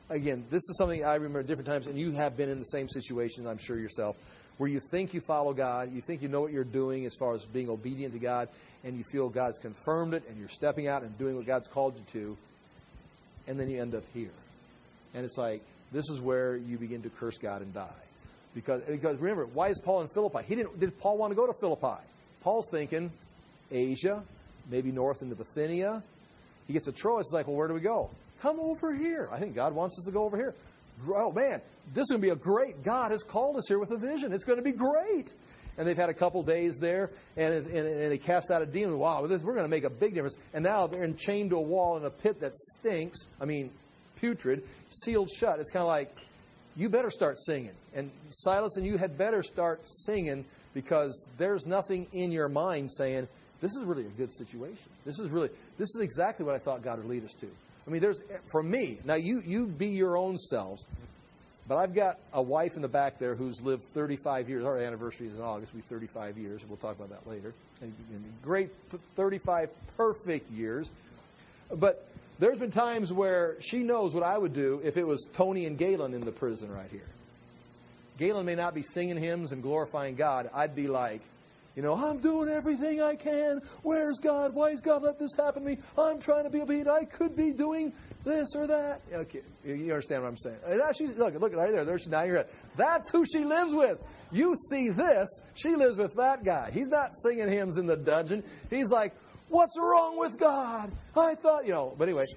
again, this is something I remember at different times, and you have been in the same situation, I'm sure yourself, where you think you follow God, you think you know what you're doing as far as being obedient to God, and you feel God's confirmed it, and you're stepping out and doing what God's called you to, and then you end up here. And it's like, this is where you begin to curse God and die. Because remember, why is Paul in Philippi? Did Paul want to go to Philippi? Paul's thinking Asia, maybe north into Bithynia. He gets to Troas. He's like, well, where do we go? Come over here. I think God wants us to go over here. Oh, man, this is going to be a great... God has called us here with a vision. It's going to be great. And they've had a couple days there, and they cast out a demon. Wow, we're going to make a big difference. And now they're chained to a wall in a pit that stinks. I mean, putrid, sealed shut. It's kind of like, you better start singing. And Silas and you had better start singing, because there's nothing in your mind saying, this is really a good situation. This is exactly what I thought God would lead us to. I mean, for me, now you be your own selves, but I've got a wife in the back there who's lived 35 years. Our anniversary is in August. We'll be 35 years. We'll talk about that later. And great 35 perfect years. But there's been times where she knows what I would do if it was Tony and Galen in the prison right here. Galen may not be singing hymns and glorifying God. I'd be like, I'm doing everything I can. Where's God? Why has God let this happen to me? I'm trying to be obedient. I could be doing this or that. Okay, you understand what I'm saying? Look right there. There's now your head. That's who she lives with. You see this. She lives with that guy. He's not singing hymns in the dungeon. He's like, what's wrong with God? I thought, But anyway,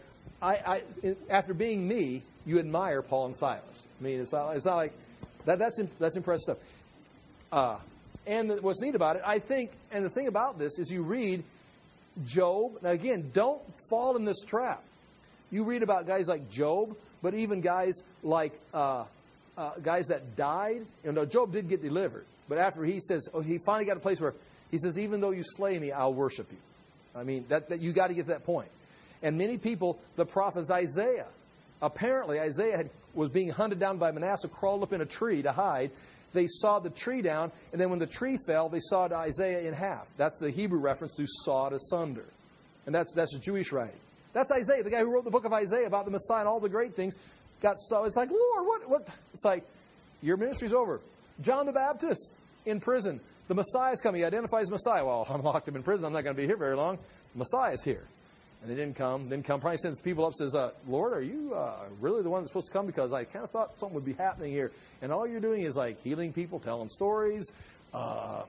after being me, you admire Paul and Silas. I mean, it's not like that. That's impressive stuff. And what's neat about it, I think, and the thing about this is you read Job. Now, again, don't fall in this trap. You read about guys like Job, but even guys like guys that died. Job did get delivered. But after he says, he finally got a place where he says, even though you slay me, I'll worship you. I mean, that you got to get to that point. And many people, the prophets Isaiah, apparently Isaiah was being hunted down by Manasseh, crawled up in a tree to hide. They sawed the tree down, and then when the tree fell, they sawed Isaiah in half. That's the Hebrew reference to sawed asunder. And that's a Jewish writing. That's Isaiah, the guy who wrote the book of Isaiah about the Messiah and all the great things. Got sawed. It's like, Lord, what? It's like, your ministry's over. John the Baptist in prison. The Messiah's coming. He identifies Messiah. Well, I'm locked him in prison. I'm not going to be here very long. Messiah's here. And they didn't come. Probably sends people up and says, Lord, are you really the one that's supposed to come? Because I kind of thought something would be happening here. And all you're doing is like healing people, telling stories. And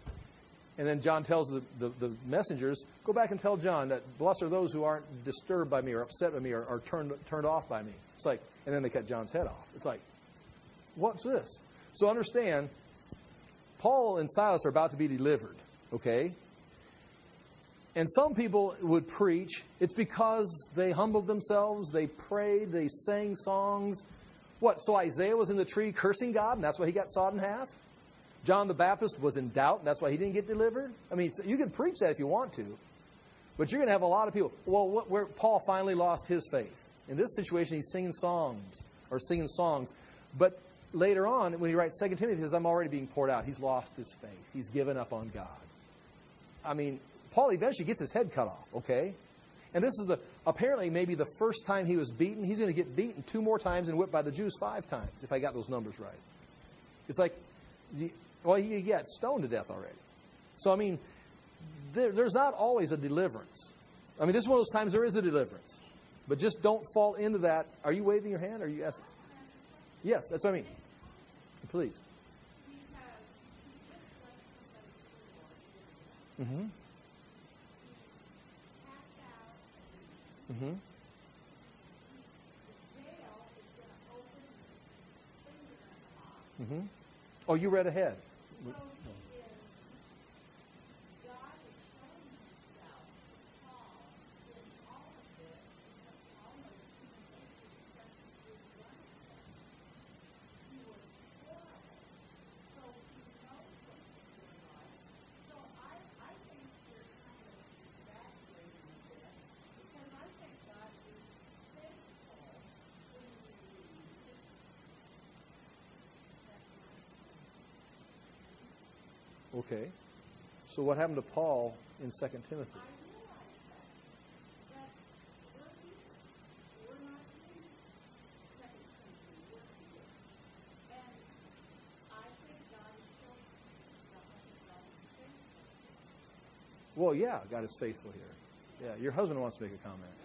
then John tells the messengers, go back and tell John that blessed are those who aren't disturbed by me or upset by me or turned off by me. It's like, and then they cut John's head off. It's like, what's this? So understand, Paul and Silas are about to be delivered, okay? And some people would preach, it's because they humbled themselves, they prayed, they sang songs. What, so Isaiah was in the tree cursing God, and that's why he got sawed in half? John the Baptist was in doubt, and that's why he didn't get delivered? I mean, you can preach that if you want to, but you're going to have a lot of people. Well, where Paul finally lost his faith. In this situation, he's singing songs, but later on, when he writes 2 Timothy, he says, I'm already being poured out. He's lost his faith. He's given up on God. I mean, Paul eventually gets his head cut off, okay? And this is apparently maybe the first time he was beaten. He's going to get beaten 2 more times and whipped by the Jews 5 times, if I got those numbers right. It's like, he got stoned to death already. So, I mean, there's not always a deliverance. I mean, this is one of those times there is a deliverance. But just don't fall into that. Are you waving your hand? Or are you asking? Yes, that's what I mean. Please. Mm-hmm. Mm-hmm. Mm-hmm. Oh, you read ahead. Okay. So what happened to Paul in 2 Timothy? Well, yeah, God is faithful here. Yeah, your husband wants to make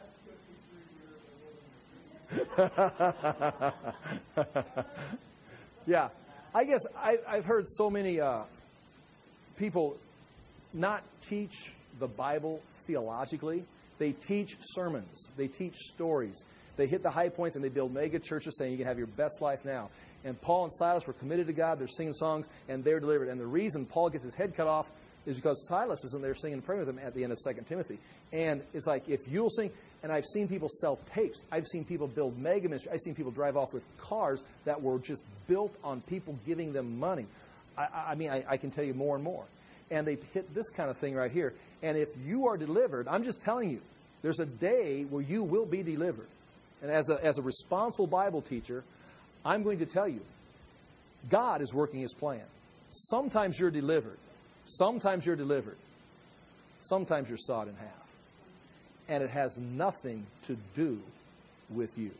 a comment. Yeah, I guess I've heard so many people not teach the Bible theologically. They teach sermons. They teach stories. They hit the high points and they build mega churches saying you can have your best life now. And Paul and Silas were committed to God. They're singing songs and they're delivered. And the reason Paul gets his head cut off is because Silas isn't there singing and praying with him at the end of 2 Timothy. And it's like, if you'll sing, and I've seen people sell tapes. I've seen people build mega ministries. I've seen people drive off with cars that were just built on people giving them money. I can tell you more and more. And they've hit this kind of thing right here. And if you are delivered, I'm just telling you, there's a day where you will be delivered. And as a responsible Bible teacher, I'm going to tell you, God is working His plan. Sometimes you're delivered. Sometimes you're delivered. Sometimes you're sawed in half. And it has nothing to do with you.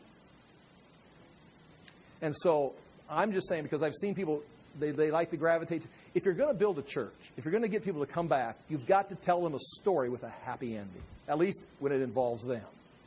And so I'm just saying, because I've seen people, they like to gravitate to, if you're going to build a church, if you're going to get people to come back, you've got to tell them a story with a happy ending, at least when it involves them.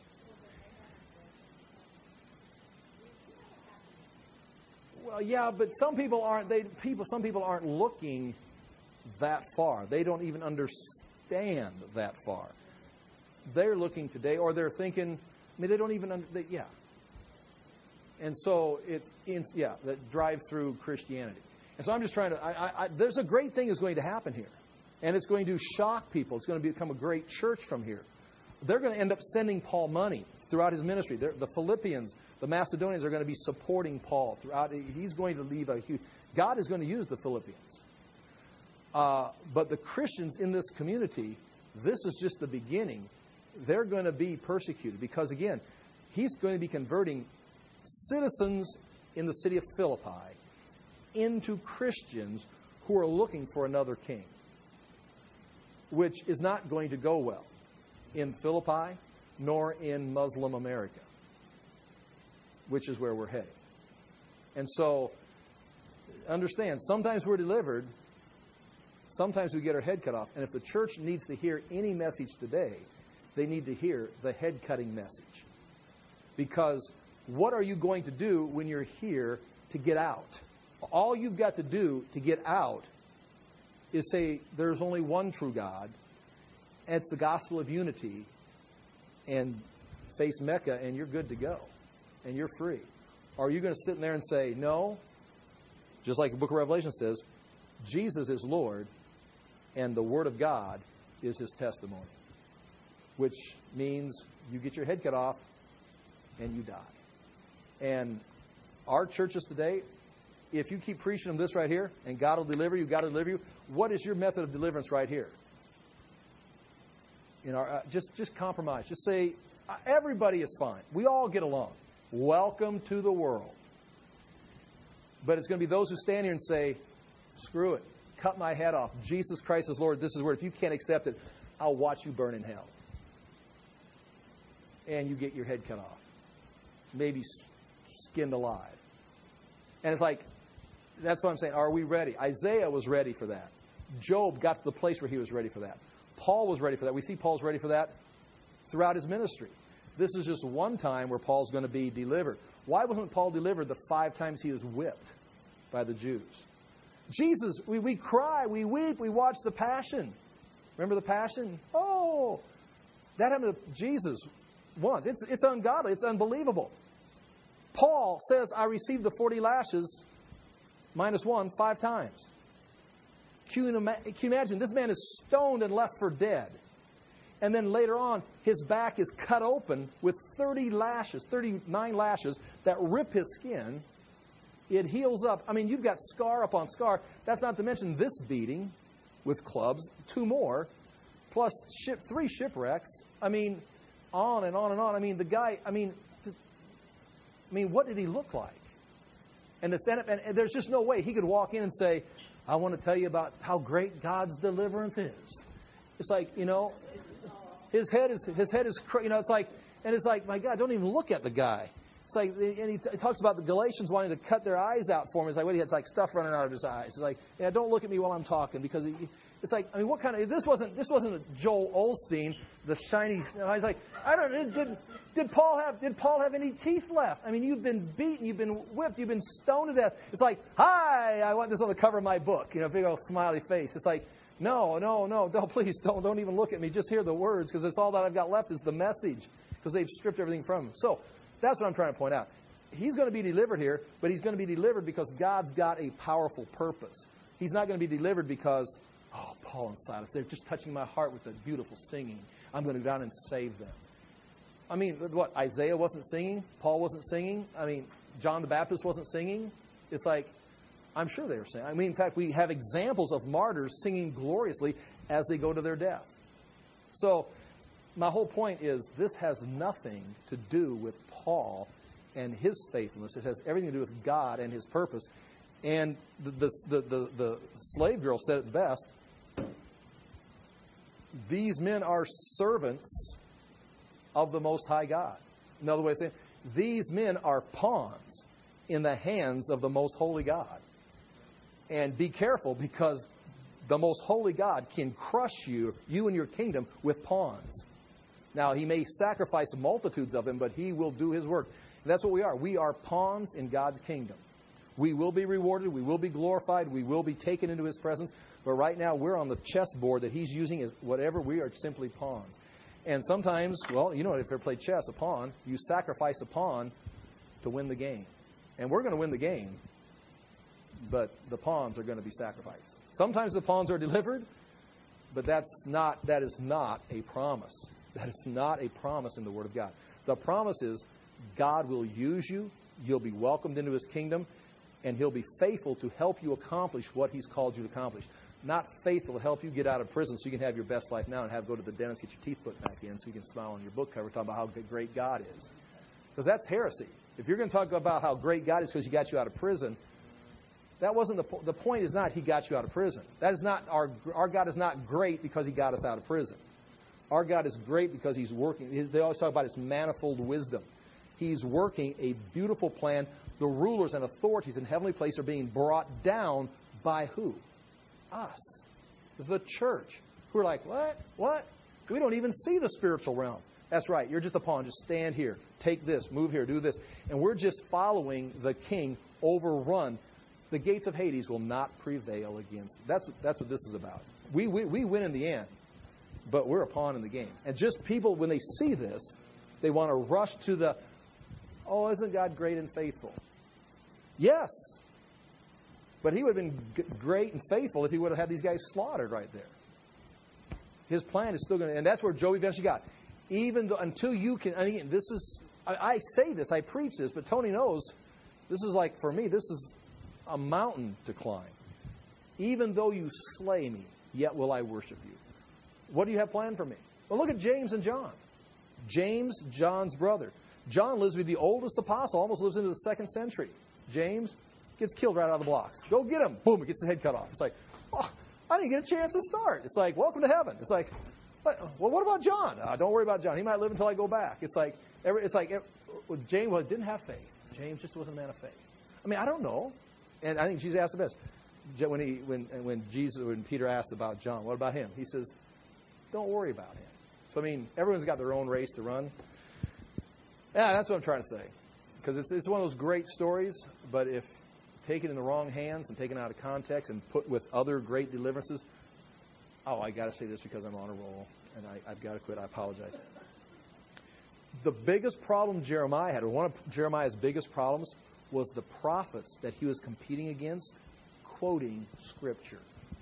Well, yeah, but some people aren't looking that far. They don't even understand that far. They're looking today, or they're thinking, they don't even yeah. And so it's that drive-through Christianity. And so I'm just trying to, there's a great thing is going to happen here. And it's going to shock people. It's going to become a great church from here. They're going to end up sending Paul money throughout his ministry. The Philippians, the Macedonians are going to be supporting Paul throughout. He's going to leave a huge, God is going to use the Philippians. But the Christians in this community, this is just the beginning. They're going to be persecuted because, again, he's going to be converting citizens in the city of Philippi into Christians who are looking for another king, which is not going to go well in Philippi nor in Muslim America, which is where we're heading. And so, understand, sometimes we're delivered, sometimes we get our head cut off, and if the church needs to hear any message today, they need to hear the head-cutting message. Because what are you going to do when you're here to get out? All you've got to do to get out is say there's only one true God, and it's the gospel of unity, and face Mecca, and you're good to go, and you're free. Or are you going to sit in there and say, no, just like the book of Revelation says, Jesus is Lord, and the Word of God is His testimony, which means you get your head cut off and you die. And our churches today, if you keep preaching them this right here, and God will deliver you, God will deliver you, what is your method of deliverance right here? Just compromise. Just say, everybody is fine. We all get along. Welcome to the world. But it's going to be those who stand here and say, screw it. Cut my head off. Jesus Christ is Lord. This is the word. If you can't accept it, I'll watch you burn in hell. And you get your head cut off. Maybe skinned alive. And it's like, that's what I'm saying. Are we ready? Isaiah was ready for that. Job got to the place where he was ready for that. Paul was ready for that. We see Paul's ready for that throughout his ministry. This is just one time where Paul's going to be delivered. Why wasn't Paul delivered the 5 times he was whipped by the Jews? Jesus, we cry, we weep, we watch the Passion. Remember the Passion? Oh, that happened to Jesus once. It's ungodly. It's unbelievable. Paul says, I received the 40 lashes minus 1 5 times. Can you imagine? This man is stoned and left for dead. And then later on, his back is cut open with 39 lashes that rip his skin. It heals up. I mean, you've got scar upon scar. That's not to mention this beating with clubs, 2 more, plus 3 shipwrecks. I mean, on and on and on. I mean, the guy, what did he look like? And there's just no way he could walk in and say, I want to tell you about how great God's deliverance is. It's like, his head is, it's like, and it's like, my God, don't even look at the guy. It's like, and he talks about the Galatians wanting to cut their eyes out for him. It's like, what he had, like stuff running out of his eyes. It's like, yeah, don't look at me while I'm talking, because It's like, I mean, what kind of, this wasn't Joel Osteen, the shiny, I was like, I don't, did Paul have any teeth left? I mean, you've been beaten, you've been whipped, you've been stoned to death. It's like, hi, I want this on the cover of my book, big old smiley face. It's like, no, please don't even look at me. Just hear the words, because it's all that I've got left is the message, because they've stripped everything from him. So that's what I'm trying to point out. He's going to be delivered here, but he's going to be delivered because God's got a powerful purpose. He's not going to be delivered because, oh, Paul and Silas, they're just touching my heart with that beautiful singing. I'm going to go down and save them. I mean, what, Isaiah wasn't singing? Paul wasn't singing? I mean, John the Baptist wasn't singing? It's like, I'm sure they were singing. I mean, in fact, we have examples of martyrs singing gloriously as they go to their death. So, my whole point is, this has nothing to do with Paul and his faithfulness. It has everything to do with God and His purpose. And the slave girl said it best. These men are servants of the Most High God. Another way of saying, these men are pawns in the hands of the Most Holy God. And be careful, because the Most Holy God can crush you and your kingdom with pawns. Now, He may sacrifice multitudes of them, but He will do His work. And that's what we are. We are pawns in God's kingdom. We will be rewarded. We will be glorified. We will be taken into His presence. But right now, we're on the chessboard that He's using as whatever. We are simply pawns. And sometimes, well, if you ever played chess, a pawn, you sacrifice a pawn to win the game. And we're going to win the game, but the pawns are going to be sacrificed. Sometimes the pawns are delivered, but that is not a promise. That is not a promise in the Word of God. The promise is God will use you, you'll be welcomed into His kingdom, and He'll be faithful to help you accomplish what He's called you to accomplish. Not faithful to help you get out of prison so you can have your best life now and go to the dentist, get your teeth put back in so you can smile on your book cover talking about how great God is. Because that's heresy. If you're going to talk about how great God is because He got you out of prison, that wasn't the point. Is not He got you out of prison. That is not our God is not great because He got us out of prison. Our God is great because He's working. They always talk about His manifold wisdom. He's working a beautiful plan. The rulers and authorities in heavenly place are being brought down by who? Us. The church. Who are like, what? We don't even see the spiritual realm. That's right. You're just a pawn. Just stand here. Take this. Move here. Do this. And we're just following the King overrun. The gates of Hades will not prevail against. That's what this is about. We win in the end, but we're a pawn in the game. And just people, when they see this, they want to rush to the, oh, isn't God great and faithful? Yes. But He would have been great and faithful if He would have had these guys slaughtered right there. His plan is still going to, and that's where Job eventually got. Even though, until you can, I mean, this is, I say this, I preach this, but Tony knows, this is like, for me, this is a mountain to climb. Even though you slay me, yet will I worship you. What do you have planned for me? Well, look at James and John. James, John's brother. John lives to be the oldest apostle, almost lives into the 2nd century. James gets killed right out of the blocks. Go get him. Boom, it gets his head cut off. It's like, oh, I didn't get a chance to start. It's like, welcome to heaven. It's like, well, what about John? Don't worry about John. He might live until I go back. It's like James didn't have faith. James just wasn't a man of faith. I mean, I don't know. And I think Jesus asked the best. When Peter asked about John, what about him? He says, don't worry about him. So, I mean, everyone's got their own race to run. Yeah, that's what I'm trying to say. Because it's one of those great stories, but if taken in the wrong hands and taken out of context and put with other great deliverances, oh, I got to say this because I'm on a roll, and I've got to quit. I apologize. The biggest problem Jeremiah had, or one of Jeremiah's biggest problems, was the prophets that he was competing against quoting Scripture.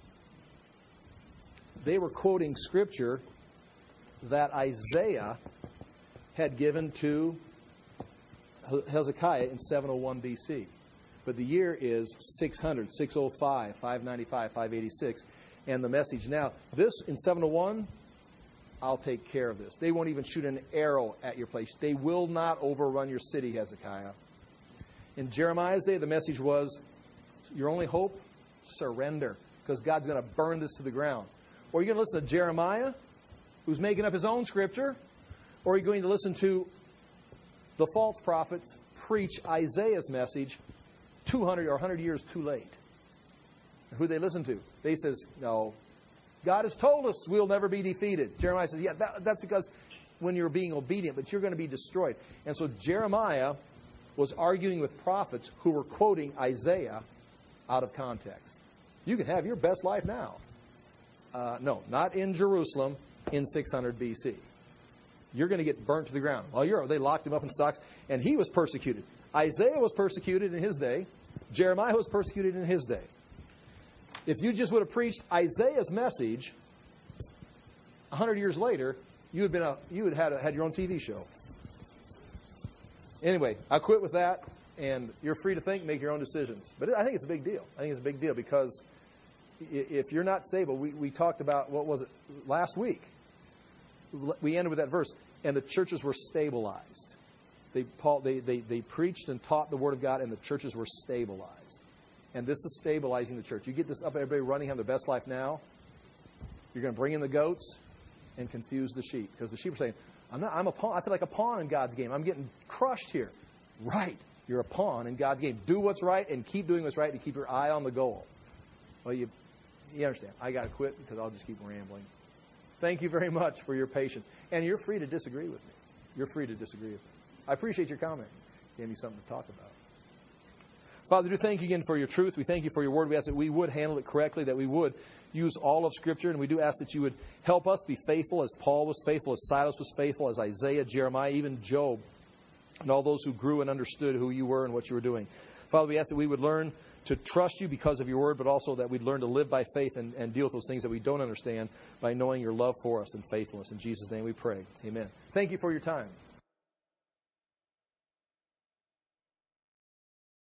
They were quoting Scripture that Isaiah had given to Hezekiah in 701 BC. But the year is 600, 605, 595, 586. And the message now, this in 701, I'll take care of this. They won't even shoot an arrow at your place. They will not overrun your city, Hezekiah. In Jeremiah's day, the message was, your only hope? Surrender. Because God's going to burn this to the ground. Or are you going to listen to Jeremiah, who's making up his own Scripture? Or are you going to listen to the false prophets preach Isaiah's message 200 or 100 years too late? Who they listen to? They says, no, God has told us we'll never be defeated. Jeremiah says, yeah, that's because when you're being obedient, but you're going to be destroyed. And so Jeremiah was arguing with prophets who were quoting Isaiah out of context. You can have your best life now. No, not in Jerusalem in 600 BC. You're going to get burnt to the ground. Well, they locked him up in stocks, and he was persecuted. Isaiah was persecuted in his day. Jeremiah was persecuted in his day. If you just would have preached Isaiah's message 100 years later, you would have had your own TV show. Anyway, I quit with that, and you're free to think, make your own decisions. But I think it's a big deal. I think it's a big deal because if you're not stable, we talked about, what was it, last week? We ended with that verse, and the churches were stabilized. They preached and taught the Word of God, and the churches were stabilized. And this is stabilizing the church. You get this up, everybody running on their best life now. You're going to bring in the goats and confuse the sheep. Because the sheep are saying, I'm a pawn. I feel like a pawn in God's game. I'm getting crushed here. Right. You're a pawn in God's game. Do what's right and keep doing what's right and keep your eye on the goal. Well, you understand. I got to quit because I'll just keep rambling. Thank you very much for your patience. And you're free to disagree with me. You're free to disagree with me. I appreciate your comment. Gave me something to talk about. Father, we do thank you again for your truth. We thank you for your word. We ask that we would handle it correctly, that we would use all of Scripture. And we do ask that you would help us be faithful as Paul was faithful, as Silas was faithful, as Isaiah, Jeremiah, even Job, and all those who grew and understood who you were and what you were doing. Father, we ask that we would learn to trust you because of your word, but also that we'd learn to live by faith and deal with those things that we don't understand by knowing your love for us and faithfulness. In Jesus' name we pray. Amen. Thank you for your time.